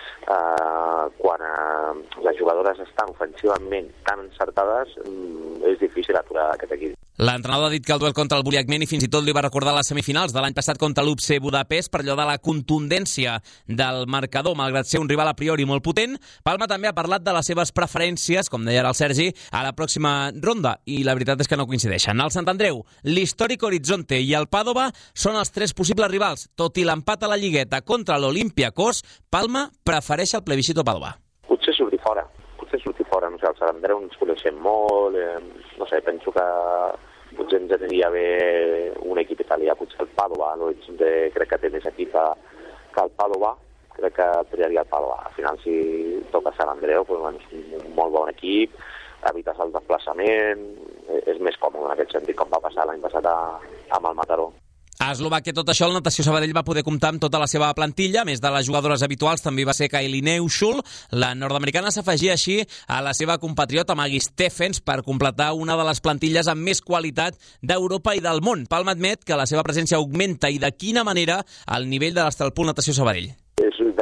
quan les jugadores estan ofensivament tan encertades és difícil aturar aquest equip. L'entrenador ha dit que el duel contra el Buliagmeni fins i tot li va recordar les semifinals de l'any passat contra l'UPC Budapest, per allò de la contundència del marcador, malgrat ser un rival a priori molt potent. Palma també ha parlat de les seves preferències, com deia ara el Sergi, a la pròxima ronda, i la veritat és que no coincideixen. El Sant Andreu, l'històric Horizonte i el Padova són els 3 possibles rivals. Tot i l'empat a la lligueta contra l'Olympiacos, Palma prefereix el Plebiscito Padova. Potser sortir fora, no sé, el Sant Andreu ens coneixem molt, no sé, penso que potser ens aniria bé un equip italià, potser el Padova, l'Horizonte crec que té més equip que el Padova, crec que triaria el Padova. Al final, si toca Sant Andreu, doncs, és un molt bon equip, evites el desplaçament, és més còmode en aquest sentit, com va passar l'any passat amb el Mataró. A Eslovàquia, tot això, el Natació Sabadell va poder comptar amb tota la seva plantilla. A més de les jugadores habituals, també va ser Kylie Neuschul. La nord-americana s'afegia així a la seva compatriota Maggie Steffens per completar una de les plantilles amb més qualitat d'Europa i del món. Palma admet que la seva presència augmenta, i de quina manera, el nivell de l'Estalpul Natació Sabadell. És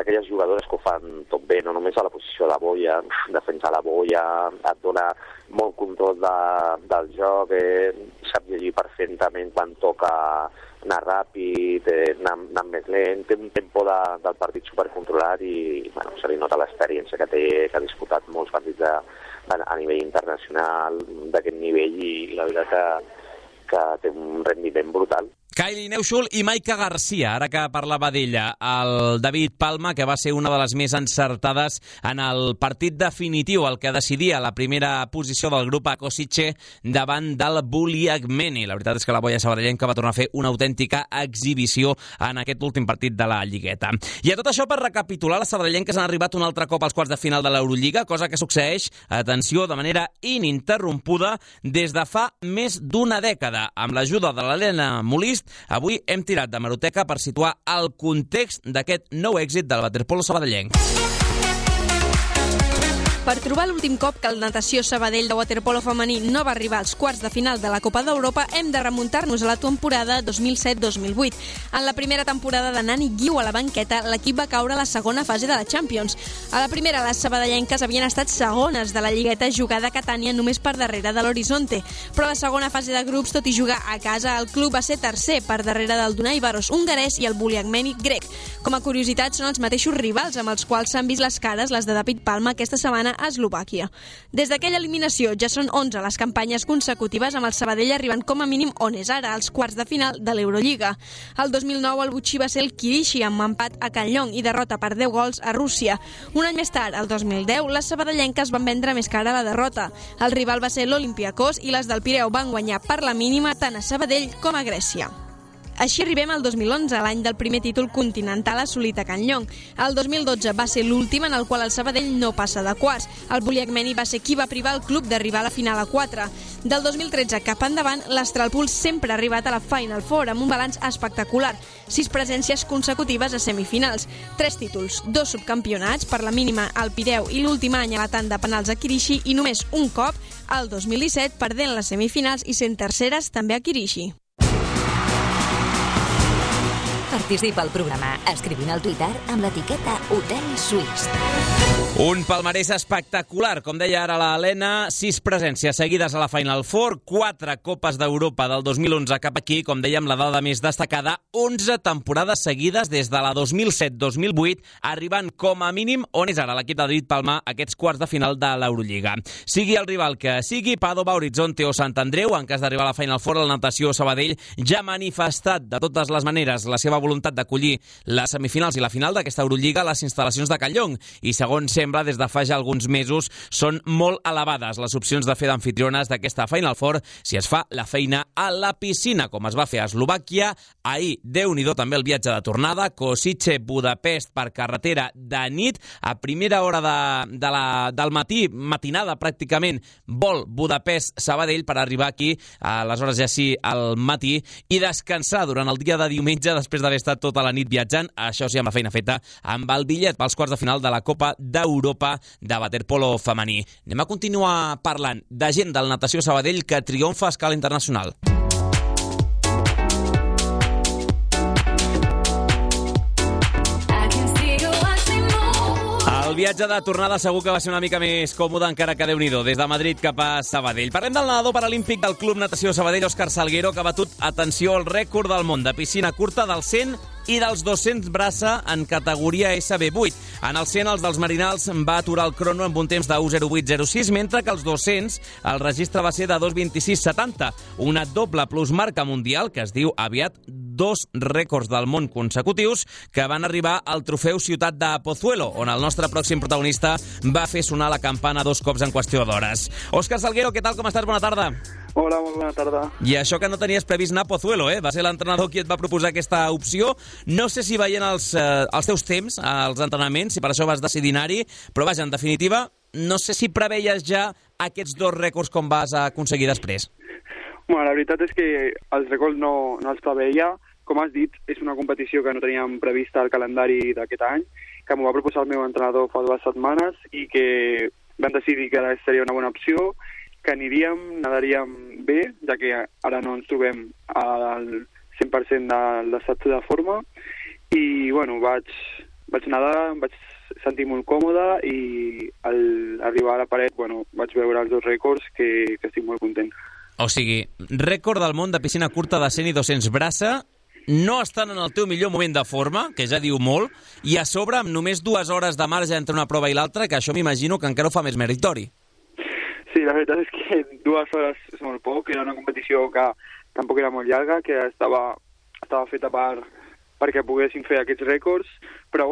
d'aquelles jugadores que ho fan tot bé, no només a la posició de boia, defensar la boia, et dona molt control del joc, sap llegir perfectament quan toca anar ràpid, anar més lent, té un tempo del partit supercontrolat i se li nota l'experiència que té, que ha disputat molts partits a nivell internacional d'aquest nivell i la veritat que té un rendiment brutal. Kylie Neuschul i Maika Garcia, ara que parlava d'ella, el David Palma, que va ser una de les més encertades en el partit definitiu, el que decidia la primera posició del grup a Kosice davant del Buliagmeni. La veritat és que la boia sabadellenca va tornar a fer una autèntica exhibició en aquest últim partit de la Lligueta. I a tot això, per recapitular, les sabadellenques han arribat un altre cop als quarts de final de l'Eurolliga, cosa que succeeix, atenció, de manera ininterrompuda des de fa més d'una dècada. Amb l'ajuda de l'Helena Molist, avui hem tirat de Maroteca per situar el context d'aquest nou èxit del waterpolo sabadellenc. Per trobar l'últim cop que el Natació Sabadell de waterpolo femení no va arribar als quarts de final de la Copa d'Europa, hem de remuntar-nos a la temporada 2007-2008. En la primera temporada de Nani Guiu a la banqueta, l'equip va caure a la segona fase de la Champions. A la primera, les sabadellenques havien estat segones de la Lligueta jugada a Catània només per darrere de l'Horizonte. Però a la segona fase de grups, tot i jugar a casa, el club va ser tercer per darrere del Dunai Varos hongarès i el Buliagmeni grec. Com a curiositat, són els mateixos rivals amb els quals s'han vist les cares les de David Palma aquesta setmana a Eslovàquia. Des d'aquella eliminació ja són 11 les campanyes consecutives amb el Sabadell arribant com a mínim on és ara, als quarts de final de l'Eurolliga. El 2009 el botxí va ser el Kirishi amb empat a Canllong i derrota per 10 gols a Rússia. Un any més tard, el 2010, les sabadellenques van vendre més cara la derrota. El rival va ser l'Olympiakos i les del Pireu van guanyar per la mínima tant a Sabadell com a Grècia. Així arribem al 2011, l'any del primer títol continental assolit a Canllong. El 2012 va ser l'últim en el qual el Sabadell no passa de quarts. El Buliagmeni va ser qui va privar el club d'arribar a la final a 4. Del 2013 cap endavant, l'Astralpool sempre ha arribat a la Final Four amb un balanç espectacular. 6 presències consecutives a semifinals, 3 títols, 2 subcampionats, per la mínima al Pireu i l'últim any a la tanda de penals a Kirishi i només un cop, el 2017, perdent les semifinals i sent terceres també a Kirishi. Participa al programa escrivint al Twitter amb l'etiqueta Hotel Suís. Un palmarès espectacular, com deia ara l'Helena, 6 presències seguides a la Final Four, 4 Copes d'Europa del 2011 cap aquí, com dèiem, la dada més destacada, 11 temporades seguides des de la 2007-2008, arribant com a mínim on és ara l'equip de David Palma aquests quarts de final de l'Eurolliga. Sigui el rival que sigui, Padova, Horizonte o Sant Andreu, en cas d'arribar a la Final Four, la Natació Sabadell ja ha manifestat de totes les maneres la seva voluntat d'acollir les semifinals i la final d'aquesta Eurolliga a les instal·lacions de Canllong, i segons sembla, des de fa ja alguns mesos, són molt elevades les opcions de fer d'amfitriones d'aquesta Final Four si es fa la feina a la piscina, com es va fer a Eslovàquia. Ahir, Déu-n'hi-do, també el viatge de tornada, Kosice-Budapest per carretera de nit, a primera hora del matí, matinada pràcticament, vol Budapest-Sabadell per arribar aquí, a les hores ja sí al matí, i descansar durant el dia de diumenge després d'haver estat tota la nit viatjant, això sí, amb la feina feta, amb el bitllet pels quarts de final de la Copa d'Europa de waterpolo femení. Anem a continuar parlant de gent del Natació Sabadell que triomfa a escala internacional. El viatge de tornada segur que va ser una mica més còmode encara que Déu-n'hi-do, des de Madrid cap a Sabadell. Parlem del nedador paralímpic del Club Natació Sabadell, Òscar Salguero, que ha batut, atenció, el rècord del món de piscina curta dels 100 i dels 200 braça en categoria SB8. En els 100, els dels Marinals va aturar el crono amb un temps de 1:08.06, mentre que els 200 el registre va ser de 2:26.70, una doble plusmarca mundial que es diu aviat 2 rècords del món consecutius que van arribar al trofeu Ciutat de Pozuelo, on el nostre pròxim protagonista va fer sonar la campana 2 cops en qüestió d'hores. Òscar Salguero, què tal, com estàs? Bona tarda. Hola, molt bona tarda. I això que no tenies previst anar a Pozuelo, Va ser l'entrenador qui et va proposar aquesta opció. No sé si veient els teus temps, els entrenaments, si per això vas decidir anar-hi, però vaja, en definitiva, no sé si preveies ja aquests 2 rècords com vas aconseguir després. Bueno, la veritat és que els rècords no els preveia. Com has dit, és una competició que no teníem prevista al calendari d'aquest any, que m'ho va proposar el meu entrenador fa 2 setmanes i que vam decidir que seria una bona opció, que nadaríem bé, ja que ara no ens trobem al 100% de l'estat de forma, i bueno, vaig vaig nedar, em vaig sentir molt còmode i al arribar a la paret, vaig veure els 2 rècords que estic molt content. O sigui, rècord del món de piscina curta de 100 i 200 braça, no estan en el teu millor moment de forma, que ja diu molt, i a sobre amb només 2 hores de marge entre una prova i l'altra, que això m'imagino que encara ho fa més meritori. Sí, la veritat és que 2 hores és molt poc, era una competició que tampoc era molt llarga, que estava feta perquè poguessin fer aquests rècords, però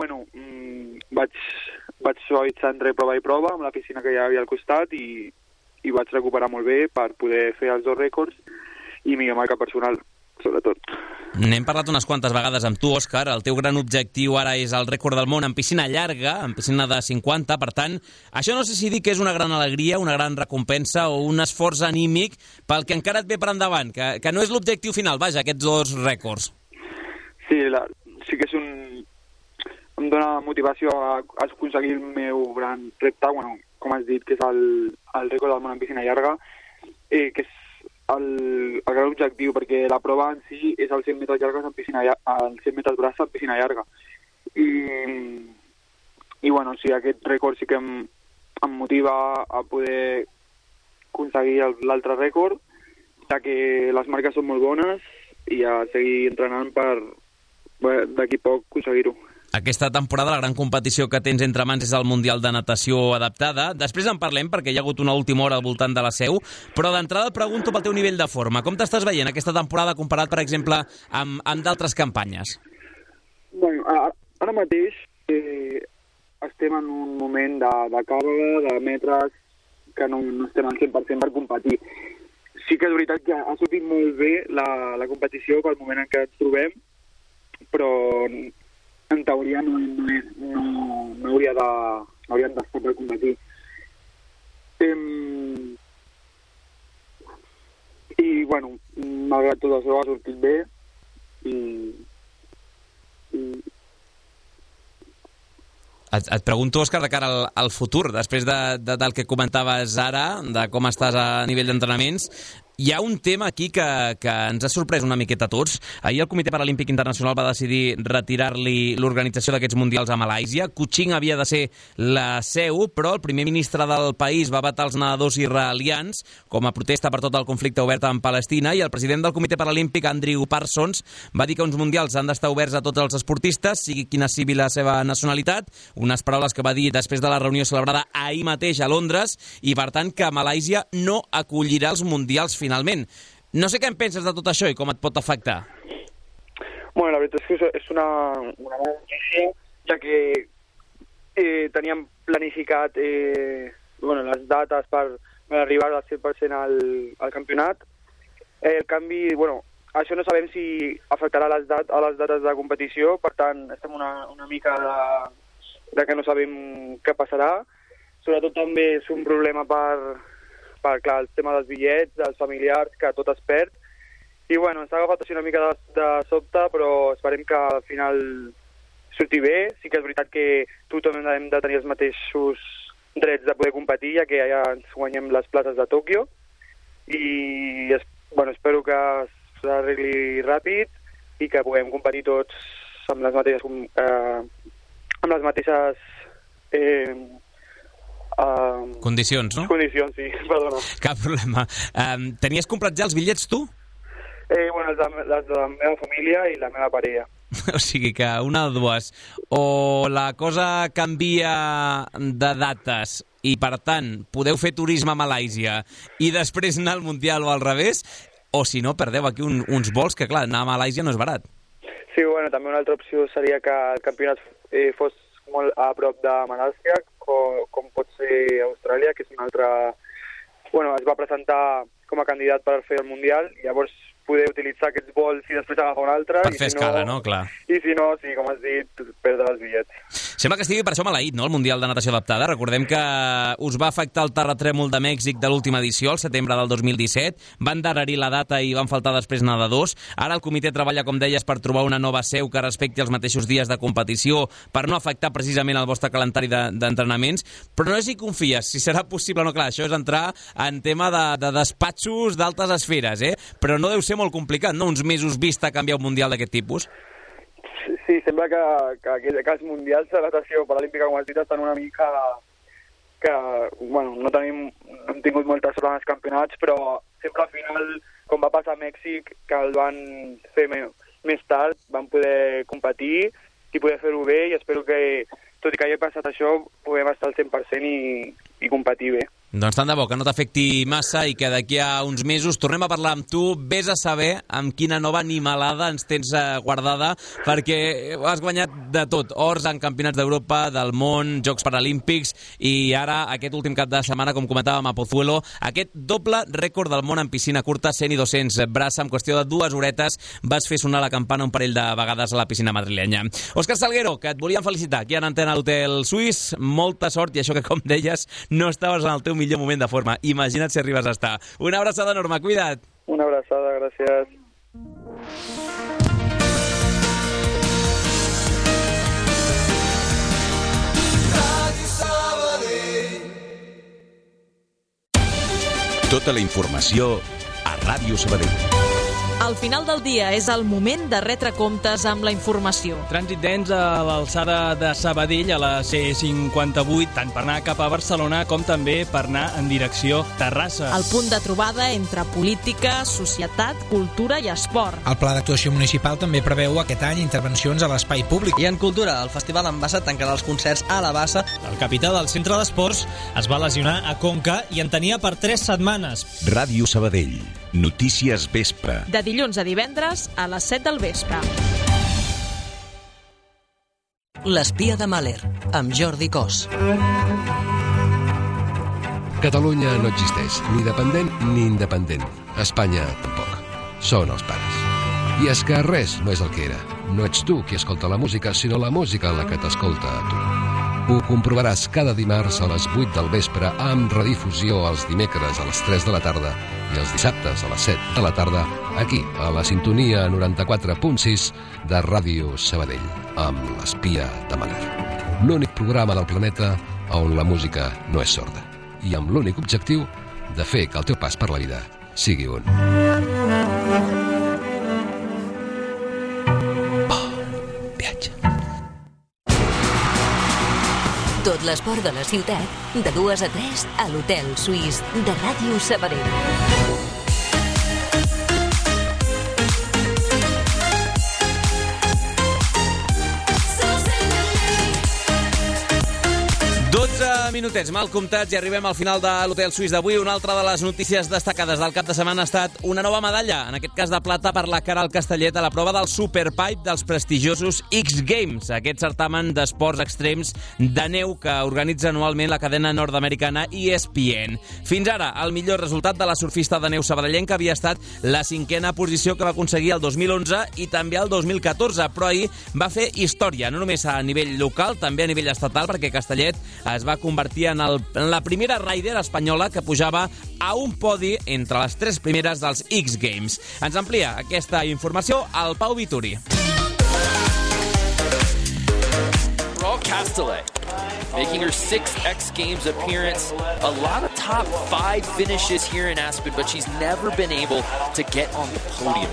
vaig suavitzar entre prova i prova amb la piscina que hi havia al costat i vaig recuperar molt bé per poder fer els 2 rècords i millor marca personal, sobretot. N'hem parlat unes quantes vegades amb tu, Òscar. El teu gran objectiu ara és el rècord del món en piscina llarga, en piscina de 50. Per tant, això no sé si dir que és una gran alegria, una gran recompensa o un esforç anímic pel que encara et ve per endavant, que no és l'objectiu final, vaja, aquests 2 rècords. Sí, sí que és em dona motivació a aconseguir el meu gran repte, com has dit, que és el rècord del món en piscina llarga, que és el gran objectiu, perquè la prova en si és els 100 metres llargues en piscina els 100 metres braça en piscina llarga. Sí, aquest rècord sí que em motiva a poder aconseguir l'altre rècord, ja que les marques són molt bones i a seguir entrenant per d'aquí poc aconseguir-ho. Aquesta temporada la gran competició que tens entre mans és el Mundial de Natació Adaptada. Després en parlem perquè hi ha hagut una última hora al voltant de la seu, però d'entrada et pregunto pel teu nivell de forma. Com t'estàs veient aquesta temporada comparat, per exemple, amb d'altres campanyes? Ara mateix estem en un moment de càrrega, de metres, que no estem al 100% per competir. Sí que és veritat que ha sortit molt bé la competició pel moment en què ens trobem, però en teoria no hauríem d'estar per competir. Malgrat tot això ha sortit bé Et pregunto, Òscar, de cara al futur, després del que comentaves ara, de com estàs a nivell d'entrenaments, hi ha un tema aquí que ens ha sorprès una miqueta a tots. Ahir el Comitè Paralímpic Internacional va decidir retirar-li l'organització d'aquests mundials a Malàisia. Kuching havia de ser la seu, però el primer ministre del país va vetar els nedadors israelians com a protesta per tot el conflicte obert amb Palestina, i el president del Comitè Paralímpic, Andrew Parsons, va dir que uns mundials han d'estar oberts a tots els esportistes, sigui quina sigui la seva nacionalitat, unes paraules que va dir després de la reunió celebrada ahir mateix a Londres, i per tant que Malàisia no acollirà els mundials finalment. No sé què en penses de tot això i com et pot afectar. La veritat és que és una bona notícia, ja que teníem planificat les dates per arribar al 100% al campionat. El canvi, això no sabem si afectarà a les dates de competició, per tant estem una mica de que no sabem què passarà. Sobretot també és un problema per clar, el tema dels bitllets, dels familiars, que tot es perd. I ens ha agafat així una mica de sobte, però esperem que al final surti bé. Sí que és veritat que tothom hem de tenir els mateixos drets de poder competir, ja que ja ens guanyem les places de Tòquio. I espero que s'arregli ràpid i que puguem competir tots amb les mateixes condicions, no? Condicions, sí, perdona. Cap problema. Tenies comprat ja els bitllets, tu? Les de la meva família i la meva parella. O sigui que una de dues. O la cosa canvia de dates i, per tant, podeu fer turisme a Malàisia i després anar al Mundial o al revés, o si no, perdeu aquí uns vols que, clar, anar a Malàisia no és barat. Sí, també una altra opció seria que el campionat fos molt a prop de Malàisia, com pot ser Austràlia, que és una altra... es va presentar com a candidat per fer el Mundial, i llavors poder utilitzar aquests vols i després agafar un altre. Per fer escala, no? Clar. I si no, sí, com has dit, perdre els bitllets. Sembla que estigui per això maleït, no?, el Mundial de Natació Adaptada. Recordem que us va afectar el terratrèmol de Mèxic de l'última edició, al setembre del 2017. Van endarrerir la data i van faltar després nedadors. Ara el comitè treballa, com deies, per trobar una nova seu que respecti els mateixos dies de competició per no afectar precisament el vostre calendari d'entrenaments. Però no sé si confies, si serà possible o no. Clar, això és entrar en tema de despatxos d'altes esferes, però no deu ser molt complicat, no?, uns mesos vista a canviar un Mundial d'aquest tipus. Sí, sembla que els mundials de natació paralímpica, com has dit, estan una mica que, bueno, no hem tingut molta sort en els campionats, però sempre al final, com va passar a Mèxic, que el van fer més tard, van poder competir i poder fer-ho bé, i espero que, tot i que hagi passat això, puguem estar al 100% i competir bé. Doncs tant de bo que no t'afecti massa i que d'aquí a uns mesos tornem a parlar amb tu. Vés a saber amb quina nova animalada ens tens guardada, perquè has guanyat de tot. Ors en campionats d'Europa, del món, Jocs Paralímpics, i ara aquest últim cap de setmana, com comentàvem a Pozuelo, aquest doble rècord del món en piscina curta, 100 i 200 braça, en qüestió de 2 horetes vas fer sonar la campana un parell de vegades a la piscina madrilenya. Òscar Salguero, que et volíem felicitar aquí en antena a l'Hotel Suís, molta sort, i això que, com deies, no estaves en el teu millor moment de forma. Imagina't si arribes a estar. Una abraçada enorme, cuida't. Una abraçada, gràcies. Tota la informació a Ràdio Sabadell. Al final del dia és el moment de retre comptes amb la informació. Trànsit dens a l'alçada de Sabadell, a la C58, tant per anar cap a Barcelona com també per anar en direcció Terrassa. El punt de trobada entre política, societat, cultura i esport. El Pla d'Actuació Municipal també preveu aquest any intervencions a l'espai públic. I en cultura, el Festival en Bassa tancarà els concerts a la Bassa. El capità del centre d'esports es va lesionar a Conca i en tenia per 3 setmanes. Ràdio Sabadell. Notícies vespre. De dilluns a divendres a les 7 del vespre. L'espia de Mahler, amb Jordi Cos. Catalunya no existeix, ni dependent ni independent. Espanya tampoc. Són els pares. I és que res no és el que era. No ets tu qui escolta la música, sinó la música la que t'escolta a tu. Ho comprovaràs cada dimarts a les 8 del vespre amb redifusió els dimecres a les 3 de la tarda i els dissabtes a les 7 de la tarda aquí, a la sintonia 94.6 de Ràdio Sabadell, amb l'espia de Mahler. L'únic programa del planeta on la música no és sorda i amb l'únic objectiu de fer que el teu pas per la vida sigui un viatge. Tot l'esport de la ciutat, de 2 a 3 a l'Hotel Suís de Ràdio Sabadell. Minutets mal comptats i arribem al final de l'Hotel Suís d'avui. Una altra de les notícies destacades del cap de setmana ha estat una nova medalla, en aquest cas de plata per la Caral Castellet a la prova del Superpipe dels prestigiosos X Games, aquest certamen d'esports extrems de neu que organitza anualment la cadena nord-americana ESPN. Fins ara, el millor resultat de la surfista de neu sabadellenca havia estat la 5a posició que va aconseguir el 2011 i també el 2014, però ahir va fer història, no només a nivell local, també a nivell estatal, perquè Castellet es va convertir en la primera rider espanyola que pujava a un podi entre les 3 primeres dels X Games. Ens amplia aquesta informació el Pau Vituri. Raw Castellet, making her 6th X Games appearance. A lot of top 5 finishes here in Aspen, but she's never been able to get on the podium.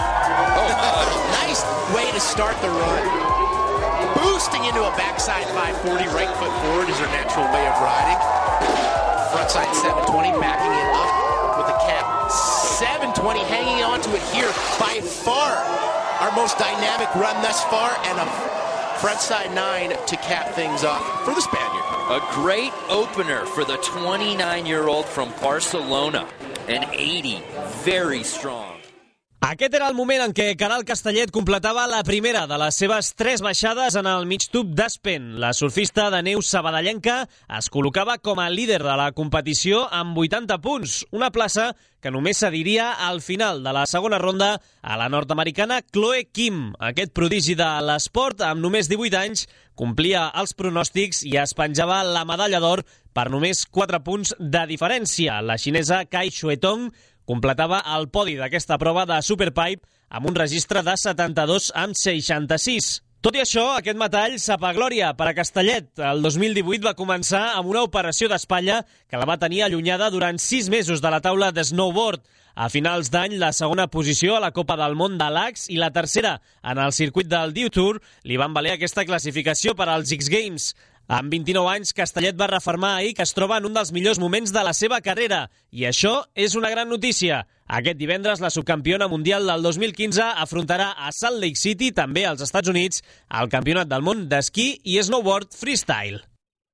Nice way to start the run. Boosting into a backside 540, right foot forward is her natural way of riding. Frontside 720, backing it up with a cap 720, hanging on to it here. By far our most dynamic run thus far, and a frontside 9 to cap things off for the Spaniard. A great opener for the 29-year-old from Barcelona. An 80, very strong. Aquest era el moment en què Caral Castellet completava la primera de les seves 3 baixades en el mig tub d'Aspen. La surfista de neu sabadellenca es col·locava com a líder de la competició amb 80 punts, una plaça que només cediria al final de la segona ronda a la nord-americana Chloe Kim. Aquest prodigi de l'esport, amb només 18 anys, complia els pronòstics i es penjava la medalla d'or per només 4 punts de diferència. La xinesa Kai Xuetong completava el podi d'aquesta prova de Superpipe amb un registre de 72 amb 66. Tot i això, aquest metall sap a glòria per a Castellet. El 2018 va començar amb una operació d'espatlla que la va tenir allunyada durant 6 mesos de la taula de snowboard. A finals d'any, la segona posició a la Copa del Món de l'Ax i la tercera en el circuit del Dew Tour li van valer aquesta classificació per als X Games. Amb 29 anys, Castellet va refermar ahir que es troba en un dels millors moments de la seva carrera. I això és una gran notícia. Aquest divendres, la subcampiona mundial del 2015 afrontarà a Salt Lake City, també als Estats Units, el Campionat del Món d'esquí i snowboard freestyle.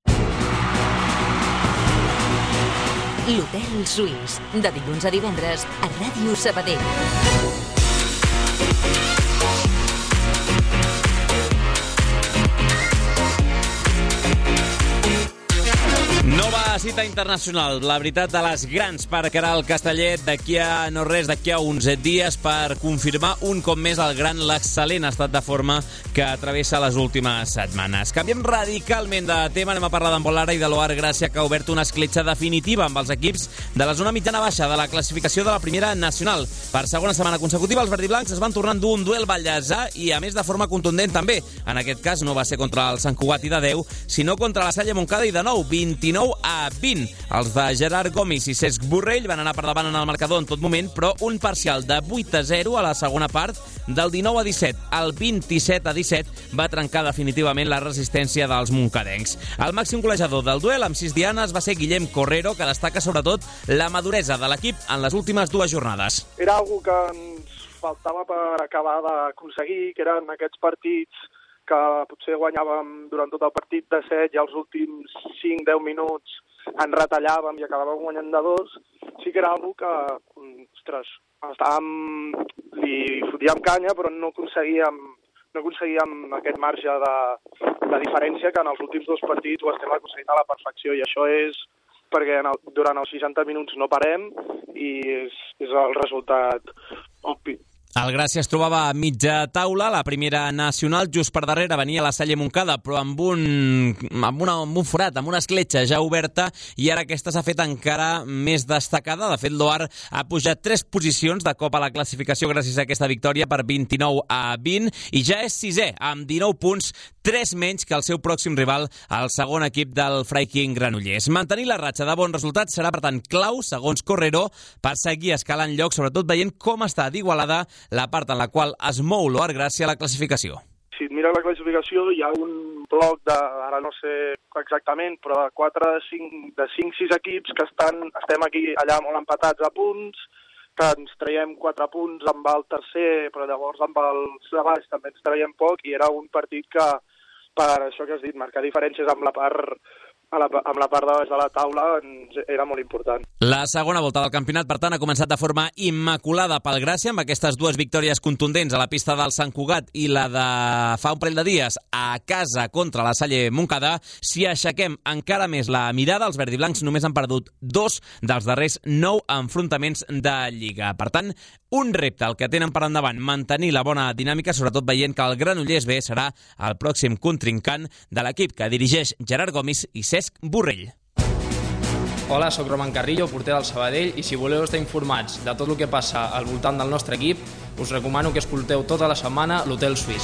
L'Hotel Suís, de dilluns a divendres a Ràdio Sabadell. Nova cita internacional, la veritat de les grans per Caral Castellet d'aquí a no res, d'aquí a uns dies per confirmar un cop més el gran, l'excel·lent estat de forma que travessa les últimes setmanes. Canviem radicalment de tema, anem a parlar d'en Bolara i de l'Oar Gràcia, que ha obert una escletxa definitiva amb els equips de la zona mitjana-baixa de la classificació de la primera nacional. Per segona setmana consecutiva, els verdiblancs es van tornar a endur un duel ballesà i, a més, de forma contundent també. En aquest cas no va ser contra el Sant Cugat i de 10, sinó contra la Salle Montcada i de 9, 29 a 20. Els de Gerard Gomis i Cesc Borrell van anar per davant en el marcador en tot moment, però un parcial de 8-0 a la segona part, del 19 a 17 al 27 a 17, va trencar definitivament la resistència dels moncadencs. El màxim golejador del duel amb 6 dianes va ser Guillem Correro, que destaca sobretot la maduresa de l'equip en les últimes 2 jornades. Era algo que ens faltava per acabar d'aconseguir, que eren aquests partits que potser guanyàvem durant tot el partit de 7 i els últims 5-10 minuts en retallàvem i acabàvem guanyant de 2, sí que era algo que, ostres, li fotíem canya, però no aconseguíem aquest marge de diferència que en els últims 2 partits ho estem aconseguint a la perfecció, i això és perquè durant els 60 minuts no parem i és el resultat obvi. El Gràcia es trobava a mitja taula, la primera nacional, just per darrere venia la Salle Montcada, però amb un forat, amb una escletxa ja oberta, i ara aquesta s'ha fet encara més destacada. De fet, l'Oar ha pujat 3 posicions de cop a la classificació gràcies a aquesta victòria per 29 a 20, i ja és 6è, amb 19 punts, 3 menys que el seu pròxim rival, el segon equip del Freiking Granollers. Mantenir la ratxa de bons resultats serà, per tant, clau, segons Correro, per seguir escalant llocs, sobretot veient com està d'igualada la part en la qual es mou l'Oar Gràcia a la classificació. Si et mires la classificació, hi ha un bloc de, ara no sé exactament, però de 5-6 equips que estem aquí allà molt empatats a punts, que ens traiem 4 punts amb el tercer, però llavors amb els de baix també ens traiem poc, i era un partit que, per això que has dit, marcar diferències amb la part de baix de la taula era molt important. La segona volta del campionat, per tant, ha començat de forma immaculada pel Gràcia, amb aquestes 2 victòries contundents a la pista del Sant Cugat i la de fa un parell de dies a casa contra la Salle Montcada. Si aixequem encara més la mirada, els verdiblancs només han perdut 2 dels darrers 9 enfrontaments de Lliga. Per tant, un repte el que tenen per endavant, mantenir la bona dinàmica, sobretot veient que el Granollers B serà el pròxim contrincant de l'equip que dirigeix Gerard Gomis i Cesc Borrell. Hola, soc Roman Carrillo, porter del Sabadell, i si voleu estar informats de tot el que passa al voltant del nostre equip, us recomano que escolteu tota la setmana l'Hotel Suís.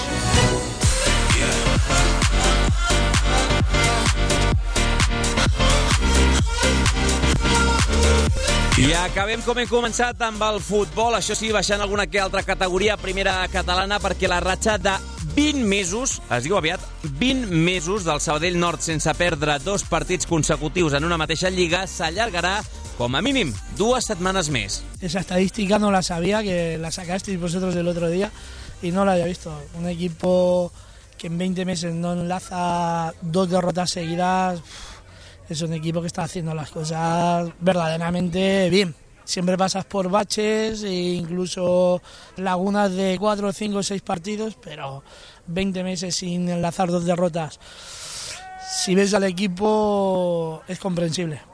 I acabem com hem començat amb el futbol, això sí, baixant alguna que altra categoria, primera catalana, perquè la ratxa de 20 mesos, es diu aviat, 20 mesos del Sabadell Nord sense perdre 2 partits consecutius en una mateixa lliga s'allargarà com a mínim 2 setmanes més. Esa estadística no la sabía, que la sacasteis vosotros el otro día y no la había visto. Un equipo que en 20 meses no enlaza 2 derrotas seguidas, es un equipo que está haciendo las cosas verdaderamente bien. Siempre pasas por baches e incluso lagunas de 4, 5, 6 partidos, pero 20 meses sin enlazar 2 derrotas. Si ves al equipo es comprensible,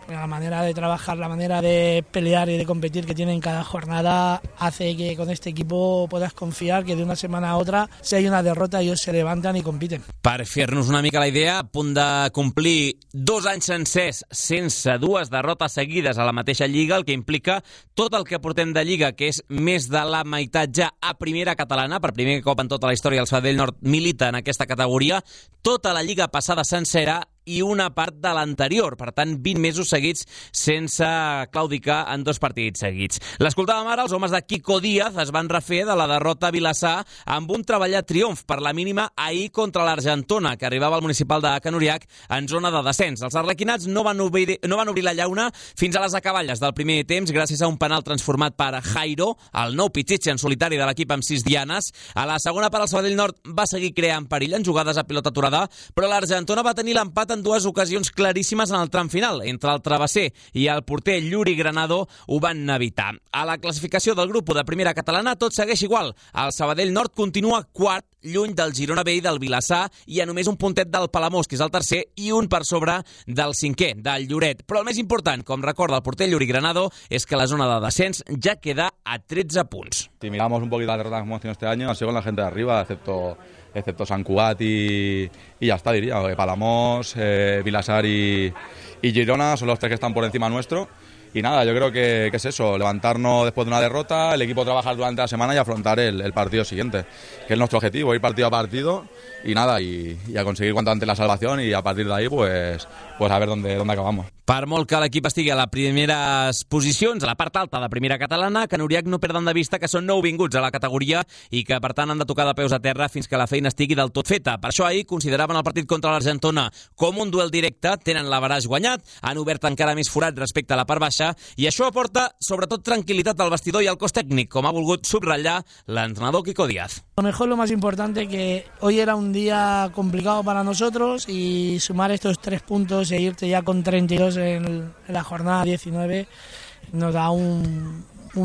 La manera de trabajar, la manera de pelear y de competir que tienen cada jornada hace que con este equipo puedas confiar que de una semana a otra, si hay una derrota, ellos se levantan y compiten. Per fer-nos una mica la idea, a punt de complir 2 anys sencers sense 2 derrotes seguides a la mateixa Lliga, el que implica tot el que portem de Lliga, que és més de la meitat ja a primera catalana. Per primer cop en tota la història el Sabadell Nord milita en aquesta categoria. Tota la Lliga passada sencera i una part de l'anterior. Per tant, 20 mesos seguits sense claudicar en 2 partits seguits. L'escoltàvem ara, els homes de Quico Díaz es van refer de la derrota a Vilassar amb un treballat triomf per la mínima ahir contra l'Argentona, que arribava al municipal de Can Uriac en zona de descens. Els arlequinats no van obrir la llauna fins a les acaballes del primer temps gràcies a un penal transformat per Jairo, el nou pitxitxe en solitari de l'equip amb 6 dianes. A la segona part, el Sabadell Nord va seguir creant perill en jugades a pilota aturada, però l'Argentona va tenir l'empat en 2 ocasions claríssimes en el tram final. Entre el travesser i el porter Lluri Granado ho van evitar. A la classificació del grup de primera catalana tot segueix igual. El Sabadell Nord continua quart, lluny del Girona B i del Vilassar, i a només un puntet del Palamós, que és el tercer, i un per sobre del 5è, del Lloret. Però el més important, com recorda el porter Lluri Granado, es que la zona de descens ja queda a 13 punts. Si miramos un poquito la derrota que hemos tenido este año, ha sido con la gente de arriba, excepto Sant Cugat y ya está, diría. Palamós, Vilassar y Girona son los 3 que están por encima nuestro. Y nada, yo creo que es eso, levantarnos después de una derrota, el equipo trabajar durante la semana y afrontar el partido siguiente, que es nuestro objetivo, ir partido a partido y nada, y a conseguir cuanto antes la salvación, y a partir de ahí pues a ver dónde acabamos. Per molt que l'equip estigui a les primeres posicions, a la part alta de primera catalana, Can Uriac no perden de vista que són nouvinguts a la categoria i que, per tant, han de tocar de peus a terra fins que la feina estigui del tot feta. Per això ahir consideraven el partit contra l'Argentona com un duel directe, tenen l'averaç guanyat, han obert encara més forat respecte a la part baixa, i això aporta, sobretot, tranquil·litat al vestidor i al cos tècnic, com ha volgut subratllar l'entrenador Quico Díaz. Lo mejor, lo más importante, que hoy era un día complicado para nosotros, y sumar estos 3 puntos e irte ya con 32 en la jornada 19 nos da un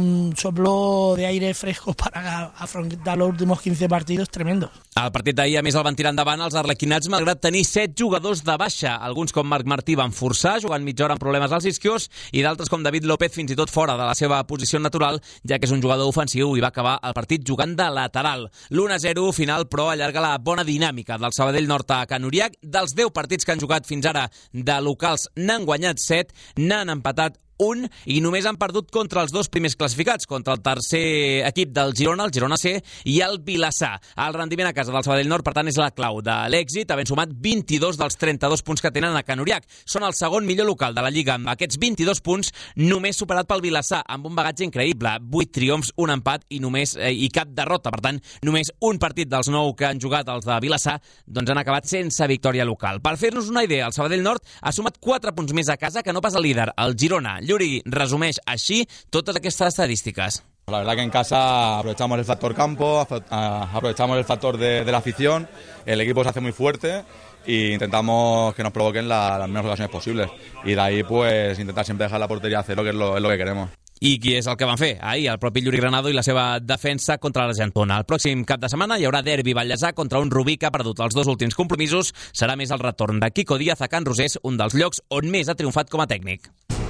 soplo de aire fresco para afrontar los últimos 15 partidos tremendos. El partit d'ahir, a més, el van tirar endavant els arlequinats, malgrat tenir 7 jugadors de baixa. Alguns, com Marc Martí, van forçar, jugant mitja hora amb problemes als isquios, i d'altres, com David López, fins i tot fora de la seva posició natural, ja que és un jugador ofensiu i va acabar el partit jugant de lateral. L'1-0 final, però, allarga la bona dinàmica del Sabadell Nord a Can Uriac. Dels 10 partits que han jugat fins ara de locals, n'han guanyat 7, n'han empatat 1, i només han perdut contra els 2 primers classificats, contra el tercer equip del Girona, el Girona C, i el Vilassar. El rendiment a casa del Sabadell Nord, per tant, és la clau de l'èxit, havent sumat 22 dels 32 punts que tenen a Can Uriac. Són el segon millor local de la Lliga, amb aquests 22 punts, només superat pel Vilassar, amb un bagatge increïble, 8 triomfs, un empat i cap derrota. Per tant, només un partit dels 9 que han jugat els de Vilassar doncs han acabat sense victòria local. Per fer-nos una idea, el Sabadell Nord ha sumat 4 punts més a casa que no pas el líder, el Girona. Lluri resumeix així totes aquestes estadístiques. La verdad que en casa aprovechamos el factor campo, aprovechamos el factor de la afición, el equipo se hace muy fuerte e intentamos que nos provoquen las menos ocasiones posibles. Y de ahí pues intentar siempre dejar la portería a cero, que es lo que queremos. I qui és el que van fer? Ahir, el propi Lluri Granado i la seva defensa contra l'Argentona. El pròxim cap de setmana hi haurà derbi Vallèsà contra un Rubí que ha perdut els 2 últims compromisos. Serà més el retorn de Quico Díaz a Can Rosés, un dels llocs on més ha triomfat com a tècnic.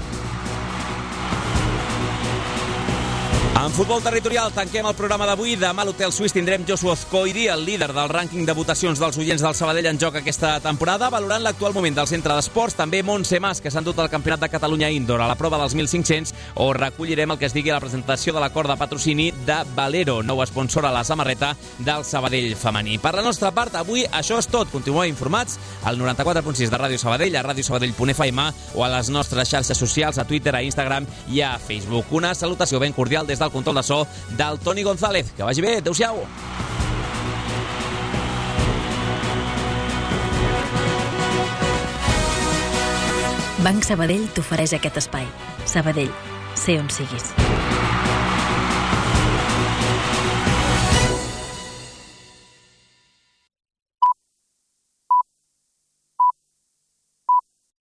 En futbol territorial tanquem el programa d'avui. Demà a l'Hotel Suís tindrem Josu Ozcoiri, el líder del rànquing de votacions dels oients del Sabadell en joc aquesta temporada, valorant l'actual moment del centre d'esports. També Montse Mas, que s'ha endut al Campionat de Catalunya Indoor a la prova dels 1.500, o recollirem el que es digui a la presentació de l'acord de patrocini de Valero, nou sponsor a la samarreta del Sabadell femení. Per la nostra part, avui això és tot. Continueu informats al 94.6 de Ràdio Sabadell, a radiosabadell.fm o a les nostres xarxes socials, a Twitter, a Instagram i a Facebook. Una salutació ben cordial des del control de so del Toni González. Que vagi bé, adeu-siau. Banc Sabadell t'ofereix aquest espai. Sabadell, sé on siguis.